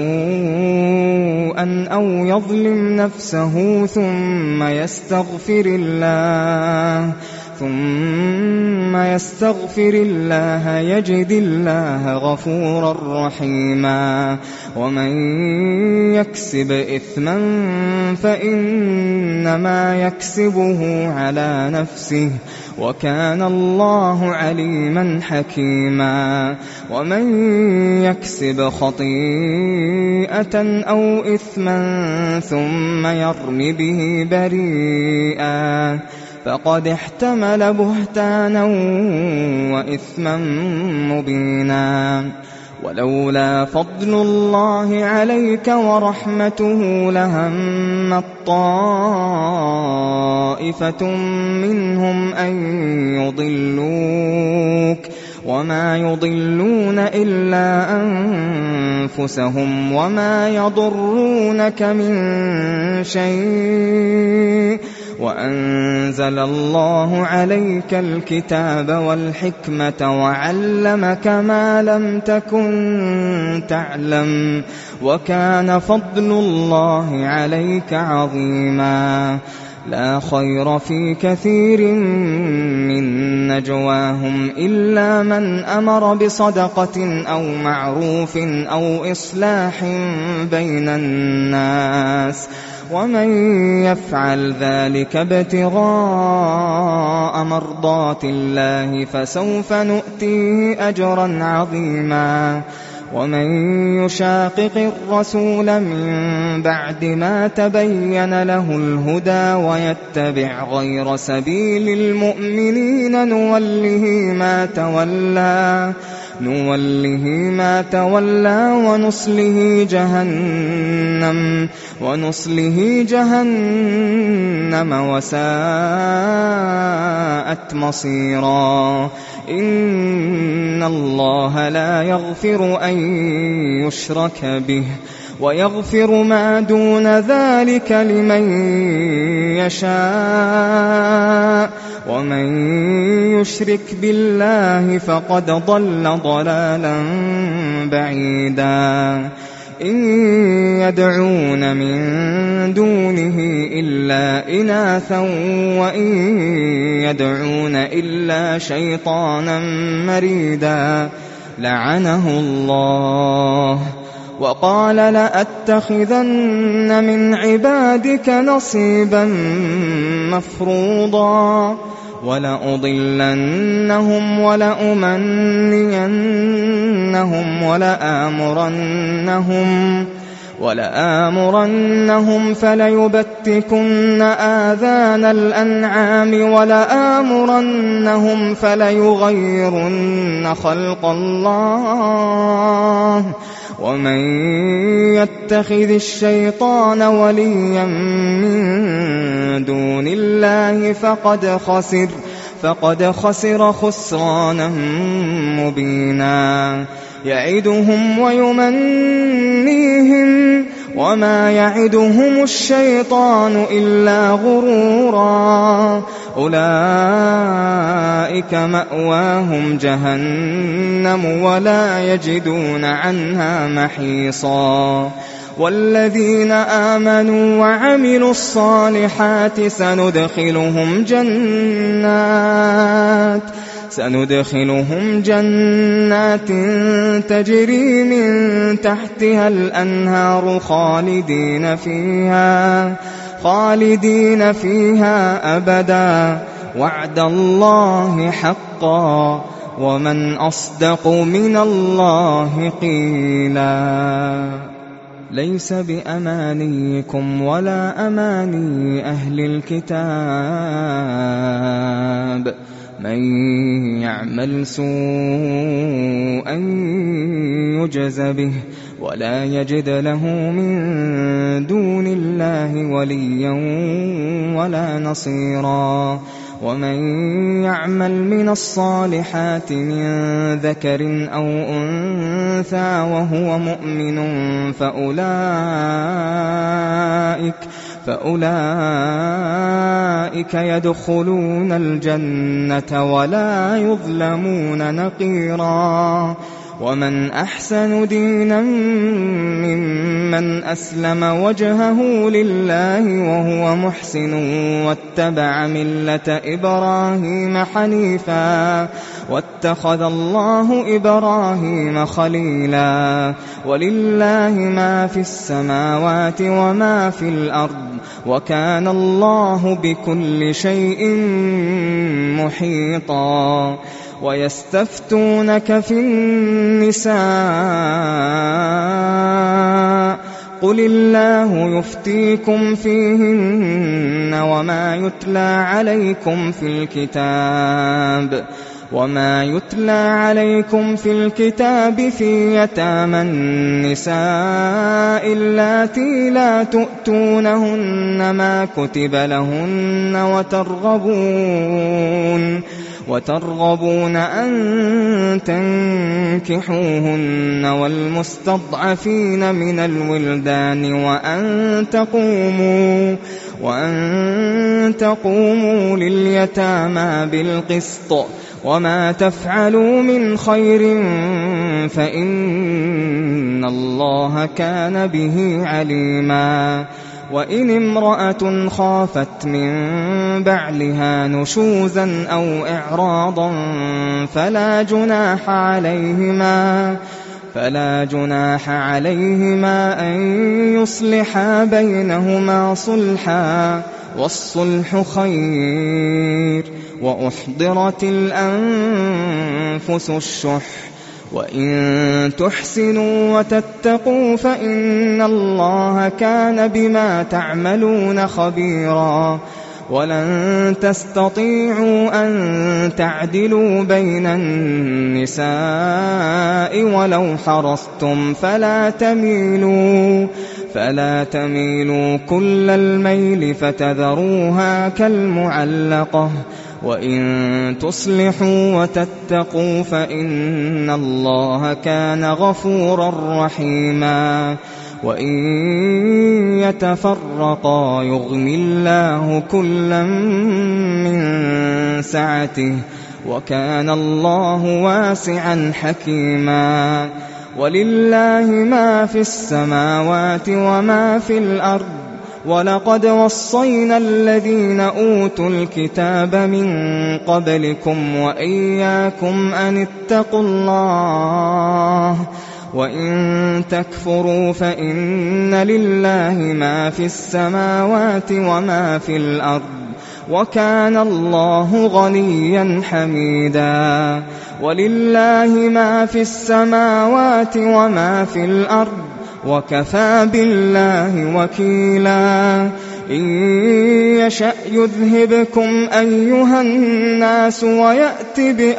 [SPEAKER 2] سوءا أو يظلم نفسه ثم يستغفر الله ثم يستغفر الله يجد الله غفورا رحيما. ومن يكسب إثما فإنما يكسبه على نفسه وكان الله عليما حكيما. ومن يكسب خطيئة أو إثما ثم يرم به بريئا فقد احتمل بهتانا وإثما مبينا. ولولا فضل الله عليك ورحمته لهمت طائفة منهم أن يضلوك وما يضلون إلا أنفسهم وما يضرونك من شيء وأنزل الله عليك الكتاب والحكمة وعلمك ما لم تكن تعلم وكان فضل الله عليك عظيما. لا خير في كثير من نجواهم إلا من أمر بصدقة أو معروف أو إصلاح بين الناس ومن يفعل ذلك ابتغاء مرضات الله فسوف نؤتيه أجرا عظيما. ومن يشاقق الرسول من بعد ما تبين له الهدى ويتبع غير سبيل المؤمنين نوله ما تولى نوله ما تولى ونصله جهنم ونصله جهنم وساءت مصيرا. إن الله لا يغفر أن يشرك به ويغفر ما دون ذلك لمن يشاء ومن يشرك بالله فقد ضل ضلالا بعيدا. إن يدعون من دونه إلا إناثا وإن يدعون إلا شيطانا مريدا لعنه الله وقال لأتخذن من عبادك نصيبا مفروضا ولأضلنهم ولأمنينهم ولآمرنهم ولآمرنهم فليبتكن آذان الأنعام ولآمرنهم فليغيرن خلق الله ومن يتخذ الشيطان وليا من دون الله فقد خسر فقد خسر خسرانا مبينا. يعدهم ويمنيهم وما يعدهم الشيطان إلا غرورا. أولئك مأواهم جهنم ولا يجدون عنها محيصا. والذين آمنوا وعملوا الصالحات سندخلهم جنات سندخلهم جنات تجري من تحتها الأنهار خالدين فيها خالدين فيها أبدا وعد الله حقا ومن أصدق من الله قيلا ليس بأمانيكم ولا أماني أهل الكتاب من يعمل سوءا يجز به ولا يجد له من دون الله وليا ولا نصيرا ومن يعمل من الصالحات من ذكر أو أنثى وهو مؤمن فأولئك فأولئك يدخلون الجنة ولا يظلمون نقيرا ومن أحسن دينا ممن أسلم وجهه لله وهو محسن واتبع ملة إبراهيم حنيفا واتخذ الله إبراهيم خليلا ولله ما في السماوات وما في الأرض وكان الله بكل شيء محيطا ويستفتونك في النساء قل الله يفتيكم فيهن وما يتلى عليكم في الكتاب وما يتلى عليكم في الكتاب في يتامى النساء اللاتي لا تؤتونهن ما كتب لهن وترغبون وترغبون أن تنكحوهن والمستضعفين من الولدان وأن تقوموا وأن تقوموا لليتامى بالقسط وما تفعلوا من خير فإن الله كان به عليما وإن امرأة خافت من بعلها نشوزا أو إعراضا فلا جناح عليهما فلا جناح عليهما أن يصلحا بينهما صلحا والصلح خير وأحضرت الأنفس الشح وإن تحسنوا وتتقوا فإن الله كان بما تعملون خبيرا ولن تستطيعوا أن تعدلوا بين النساء ولو حرصتم فلا تميلوا فلا تميلوا كل الميل فتذروها كالمعلقة وإن تصلحوا وتتقوا فإن الله كان غفورا رحيما وإن يتفرقا يغني الله كلا من سعته وكان الله واسعا حكيما ولله ما في السماوات وما في الأرض ولقد وصينا الذين أوتوا الكتاب من قبلكم وإياكم أن اتقوا الله وإن تكفروا فإن لله ما في السماوات وما في الأرض وكان الله غنيا حميدا ولله ما في السماوات وما في الأرض وكفى بالله وكيلا إن يشأ يذهبكم أيها الناس ويأت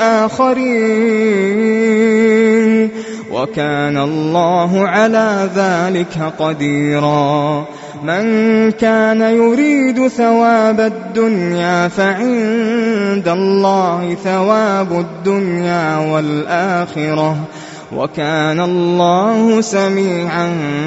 [SPEAKER 2] بآخرين وكان الله على ذلك قديرا من كان يريد ثواب الدنيا فعند الله ثواب الدنيا والآخرة وكان الله سميعا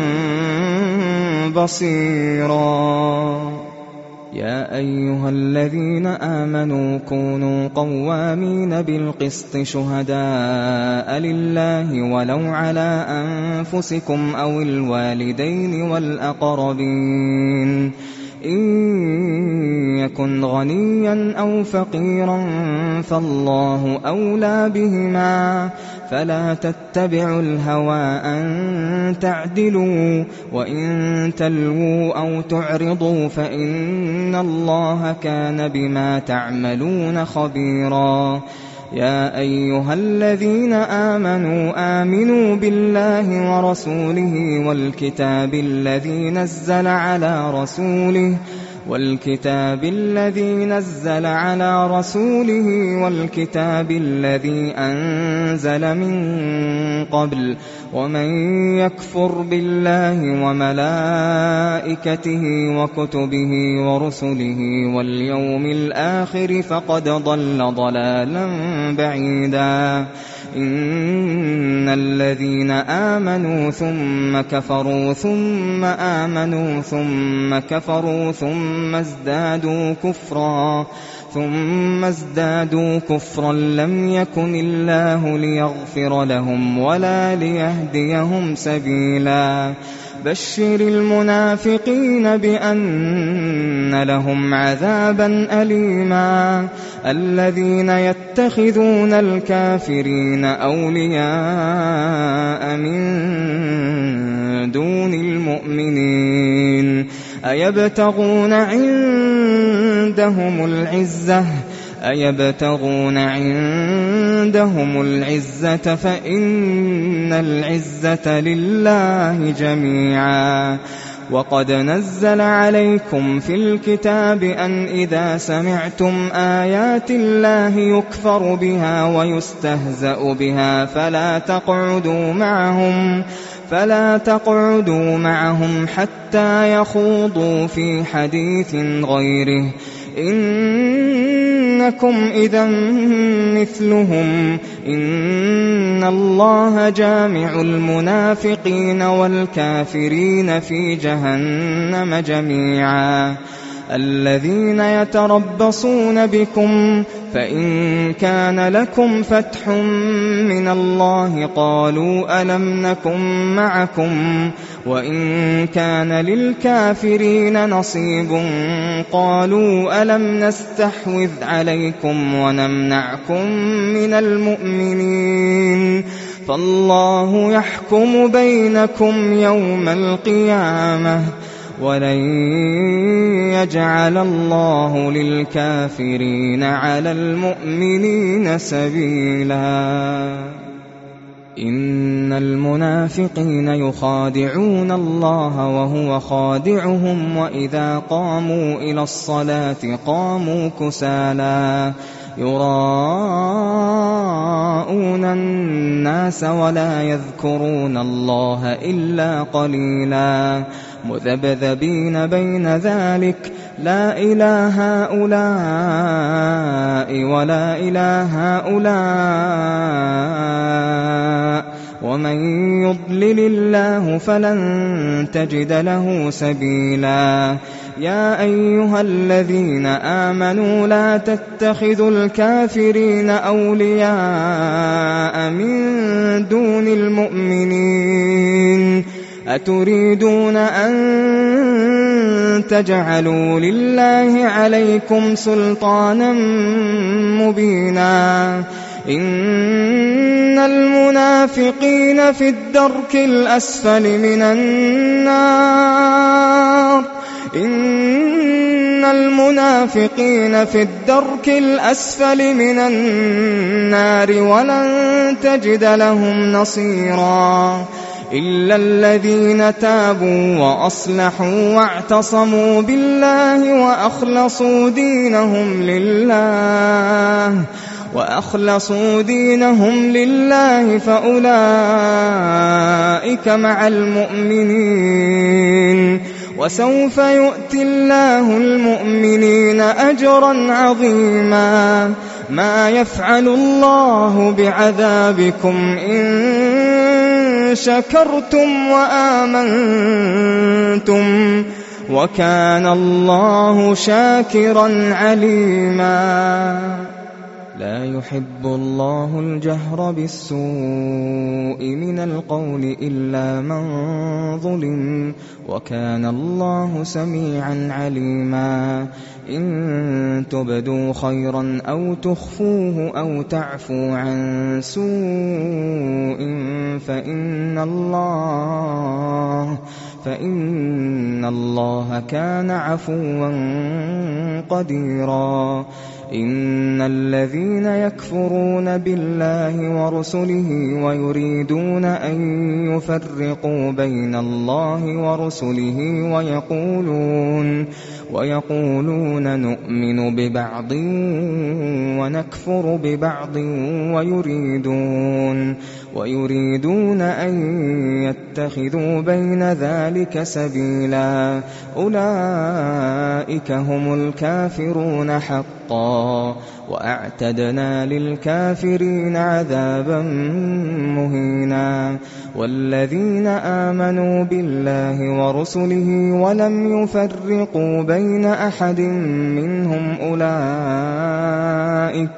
[SPEAKER 2] بصيرا يا أيها الذين آمنوا كونوا قوامين بالقسط شهداء لله ولو على أنفسكم أو الوالدين والأقربين إن يكن غنيا أو فقيرا فالله أولى بهما فلا تتبعوا الهوى أن تعدلوا وإن تلووا أو تعرضوا فإن الله كان بما تعملون خبيرا يا أيها الذين آمنوا آمنوا بالله ورسوله والكتاب الذي نزل على رسوله والكتاب الذي نزل على رسوله والكتاب الذي أنزل من قبل ومن يكفر بالله وملائكته وكتبه ورسله واليوم الآخر فقد ضل ضلالا بعيدا إن الذين آمنوا ثم كفروا ثم آمنوا ثم كفروا ثم ازدادوا كفرا ثم ازدادوا كفرا لم يكن الله ليغفر لهم ولا ليهديهم سبيلا بشر المنافقين بأن لهم عذابا أليما الذين يتخذون الكافرين أولياء من دون المؤمنين أيبتغون عندهم العزة أيبتغون عندهم العزة فإن العزة لله جميعا وقد نزل عليكم في الكتاب أن إذا سمعتم آيات الله يكفر بها ويستهزأ بها فلا تقعدوا معهم فلا تقعدوا معهم حتى يخوضوا في حديث غيره إنكم إذا مثلهم إن الله جامع المنافقين والكافرين في جهنم جميعا الذين يتربصون بكم فإن كان لكم فتح من الله قالوا ألم نكن معكم وإن كان للكافرين نصيب قالوا ألم نستحوذ عليكم ونمنعكم من المؤمنين فالله يحكم بينكم يوم القيامة ولن يجعل الله للكافرين على المؤمنين سبيلا إن المنافقين يخادعون الله وهو خادعهم وإذا قاموا إلى الصلاة قاموا كسالى يراءون الناس ولا يذكرون الله إلا قليلا مذبذبين بين ذلك لا إله هؤلاء ولا إله هؤلاء ومن يضلل الله فلن تجد له سبيلا يا أيها الذين آمنوا لا تتخذوا الكافرين أولياء من دون المؤمنين أتريدون أن تجعلوا لله عليكم سلطانا مبينا إن المنافقين في الدرك الأسفل من النار إن المنافقين في الدرك الأسفل من النار ولن تجد لهم نصيرا إلا الذين تابوا وأصلحوا واعتصموا بالله وأخلصوا دينهم لله وأخلصوا دينهم لله فأولئك مع المؤمنين وسوف يؤتي الله المؤمنين أجرا عظيما ما يفعل الله بعذابكم إن شكرتم وآمنتم وكان الله شاكرا عليما لا يحب الله الجهر بالسوء من القول إلا من ظلم وكان الله سميعا عليما إن تبدوا خيرا أو تخفوه أو تعفوا عن سوء فإن الله فإن الله كان عفوا قديرا. إن الذين يكفرون بالله ورسله ويريدون أن يفرقوا بين الله ورسله ويقولون ويقولون نؤمن ببعض ونكفر ببعض ويريدون ويريدون أن يتخذوا بين ذلك سبيلا أولئك هم الكافرون حقا وأعتدنا للكافرين عذابا مهينا. والذين آمنوا بالله ورسله ولم يفرقوا بين أحد منهم أولئك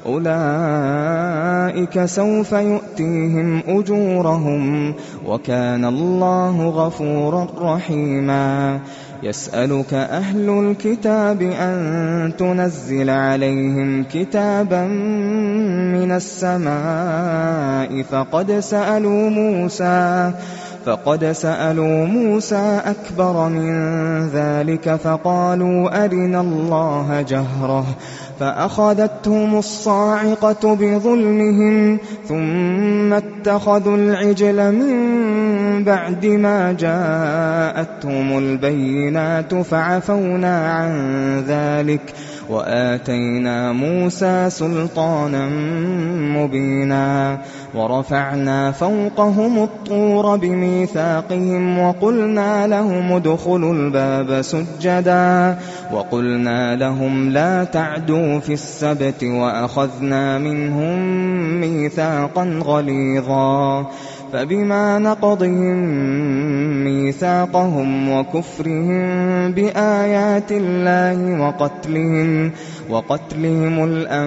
[SPEAKER 2] أولئك سوف يؤتيهم أجورهم وكان الله غفورا رحيما. يسألك أهل الكتاب أن تنزل عليهم كتابا من السماء فقد سألوا موسى فقد سألوا موسى أكبر من ذلك فقالوا أرنا الله جهرة فأخذتهم الصاعقة بظلمهم ثم اتخذوا العجل من بعد ما جاءتهم البينات فعفونا عن ذلك وآتينا موسى سلطانا مبينا. ورفعنا فوقهم الطور بميثاقهم وقلنا لهم ادخلوا الباب سجدا وقلنا لهم لا تعدوا في السبت وأخذنا منهم ميثاقا غليظا. فبما نقضهم ميثاقهم وكفرهم بآيات الله وقتلهم وقتلهم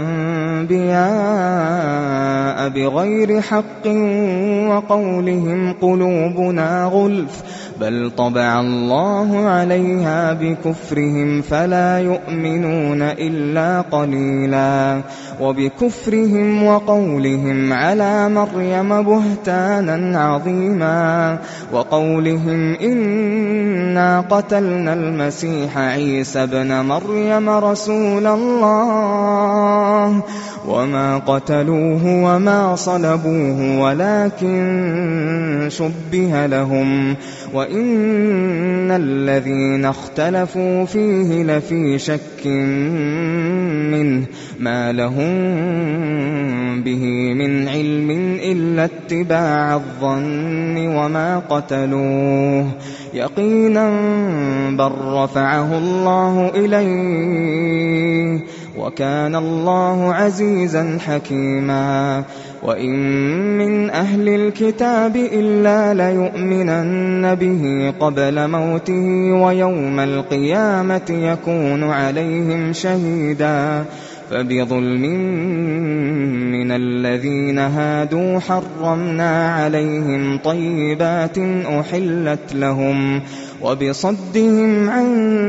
[SPEAKER 2] الأنبياء بغير حق وقولهم قلوبنا غلف بل طبع الله عليها بكفرهم فلا يؤمنون إلا قليلا. وبكفرهم وقولهم على مريم بهتانا عظيما وقولهم إنا قتلنا المسيح عيسى ابن مريم رسول الله وما قتلوه وما صلبوه ولكن شبه لهم وإن الذين اختلفوا فيه لفي شك منه ما لهم به من علم إلا اتباع الظن وما قتلوه يقينا بل رفعه الله إليه وكان الله عزيزا حكيما. وإن من أهل الكتاب إلا ليؤمنن به قبل موته ويوم القيامة يكون عليهم شهيدا. فبظلم من الذين هادوا حرمنا عليهم طيبات أحلت لهم وبصدهم عن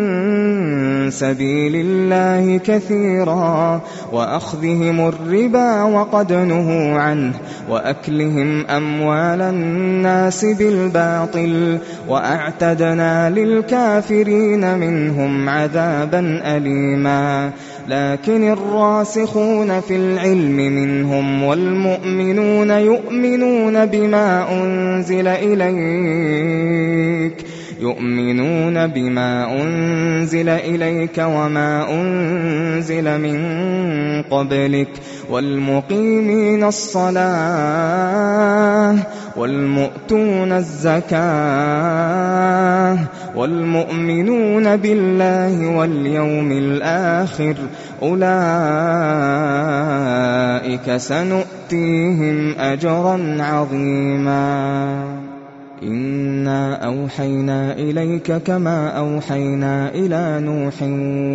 [SPEAKER 2] سبيل الله كثيرا وأخذهم الربا وقد نهوا عنه وأكلهم أموال الناس بالباطل وأعتدنا للكافرين منهم عذابا أليما. لكن الراسخون في العلم منهم والمؤمنون يؤمنون بما أنزل إليك يؤمنون بما أنزل إليك وما أنزل من قبلك والمقيمين الصلاة والمؤتون الزكاة والمؤمنون بالله واليوم الآخر أولئك سنؤتيهم أجرا عظيما. إنا أوحينا إليك كما أوحينا إلى نوح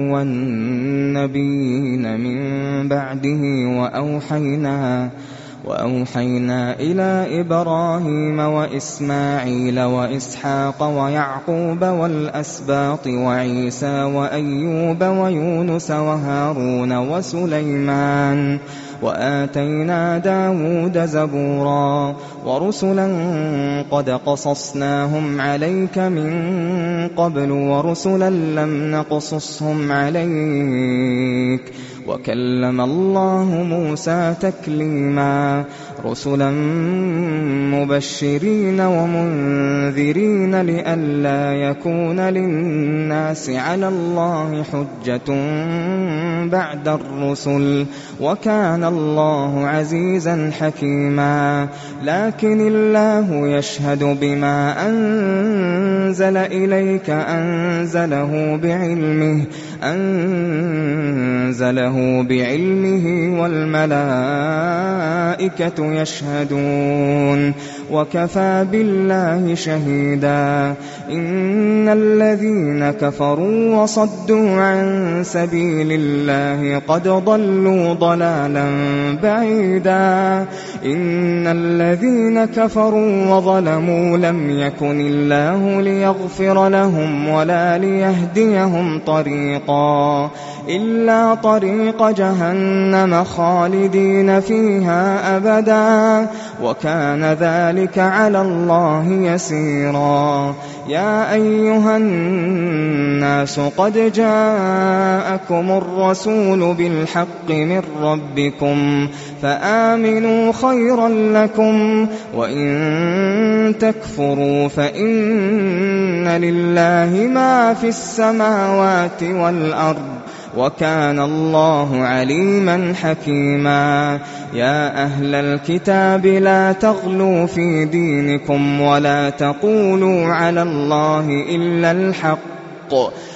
[SPEAKER 2] والنبيين من بعده وأوحينا وأوحينا إلى إبراهيم وإسماعيل وإسحاق ويعقوب والأسباط وعيسى وأيوب ويونس وهارون وسليمان وآتينا داود زبورا ورسلا قد قصصناهم عليك من قبل ورسلا لم نقصصهم عليك وكلم الله موسى تكليما رسلا مبشرين ومنذرين لئلا يكون للناس على الله حجة بعد الرسل وكان الله عزيزا حكيما لكن الله يشهد بما أنزل إليك أنزله بعلمه أنزله بعلمه والملائكة يشهدون وكفى بالله شهيدا إن الذين كفروا وصدوا عن سبيل الله قد ضلوا ضلالا بعيدا إن الذين كفروا وظلموا لم يكن الله ليغفر لهم ولا ليهديهم طريقا إلا طريق جهنم خالدين فيها أبدا وكان ذلك على الله يسيرا يا أيها الناس قد جاءكم الرسول بالحق من ربكم فآمنوا خيرا لكم وإن تكفروا فإن لله ما في السماوات والأرض وكان الله عليما حكيما يا أهل الكتاب لا تغلوا في دينكم ولا تقولوا على الله إلا الحق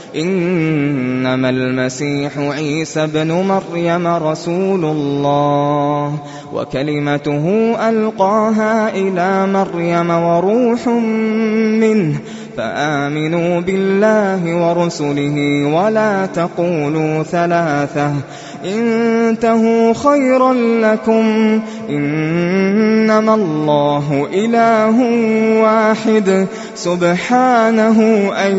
[SPEAKER 2] إنما المسيح عيسى ابن مريم رسول الله وكلمته ألقاها إلى مريم وروح منه فآمنوا بالله ورسله ولا تقولوا ثلاثة انتهوا خيرا لكم إنما الله إله واحد سبحانه أن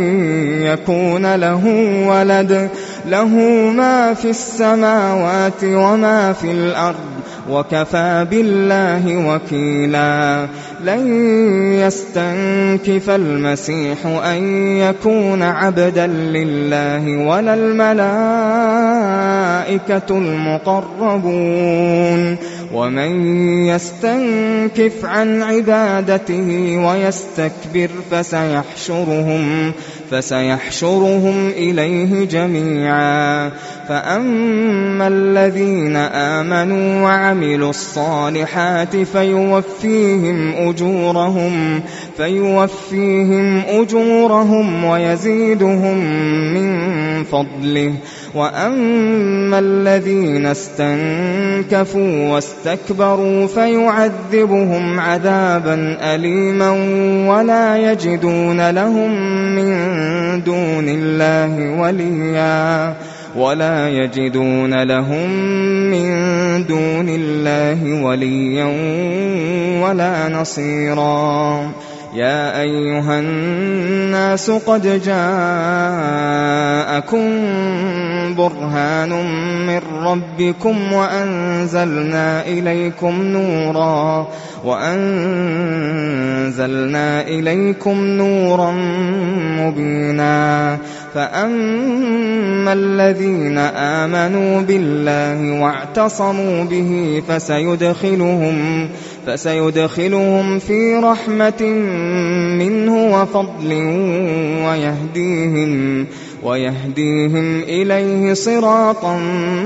[SPEAKER 2] يكون له ولد له ما في السماوات وما في الأرض وكفى بالله وكيلا لن يستنكف المسيح أن يكون عبدا لله ولا الملائكة المقربون ومن يستنكف عن عبادته ويستكبر فسيحشرهم فسيحشرهم إليه جميعا فأما الذين آمنوا وعملوا الصالحات فيوفيهم أجورهم فيوفيهم أجورهم ويزيدهم من فضله وأما الذين استنكفوا واستكبروا فيعذبهم عذابا أليما ولا يجدون لهم من دون الله وليا ولا يجدون لهم من دون الله وليا ولا نصيرا يا أيها الناس قد جاءكم برهان من ربكم وأنزلنا إليكم نورا وأنزلنا إليكم نورا مبينا فأما الذين آمنوا بالله واعتصموا به فسيدخلهم فسيدخلهم في رحمة منه وفضل ويهديهم ويهديهم إليه صراطا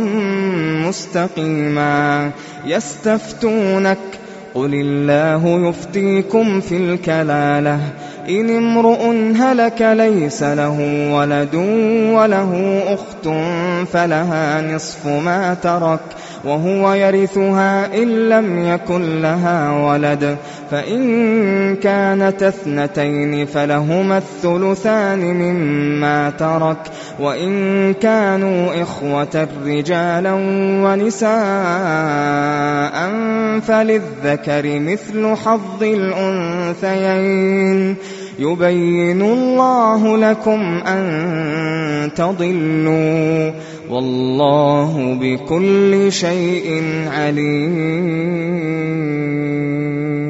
[SPEAKER 2] مستقيما يستفتونك قل الله يفتيكم في الكلالة إن امرؤ هلك ليس له ولد وله أخت فلها نصف ما ترك وهو يرثها إن لم يكن لها ولد فإن كانت اثنتين فلهما الثلثان مما ترك وإن كانوا إخوة رجالا ونساء فللذكر مثل حظ الأنثيين يُبَيِّنُ اللَّهُ لَكُمْ أَن تَضِلُّوا وَاللَّهُ بِكُلِّ شَيْءٍ عَلِيمٌ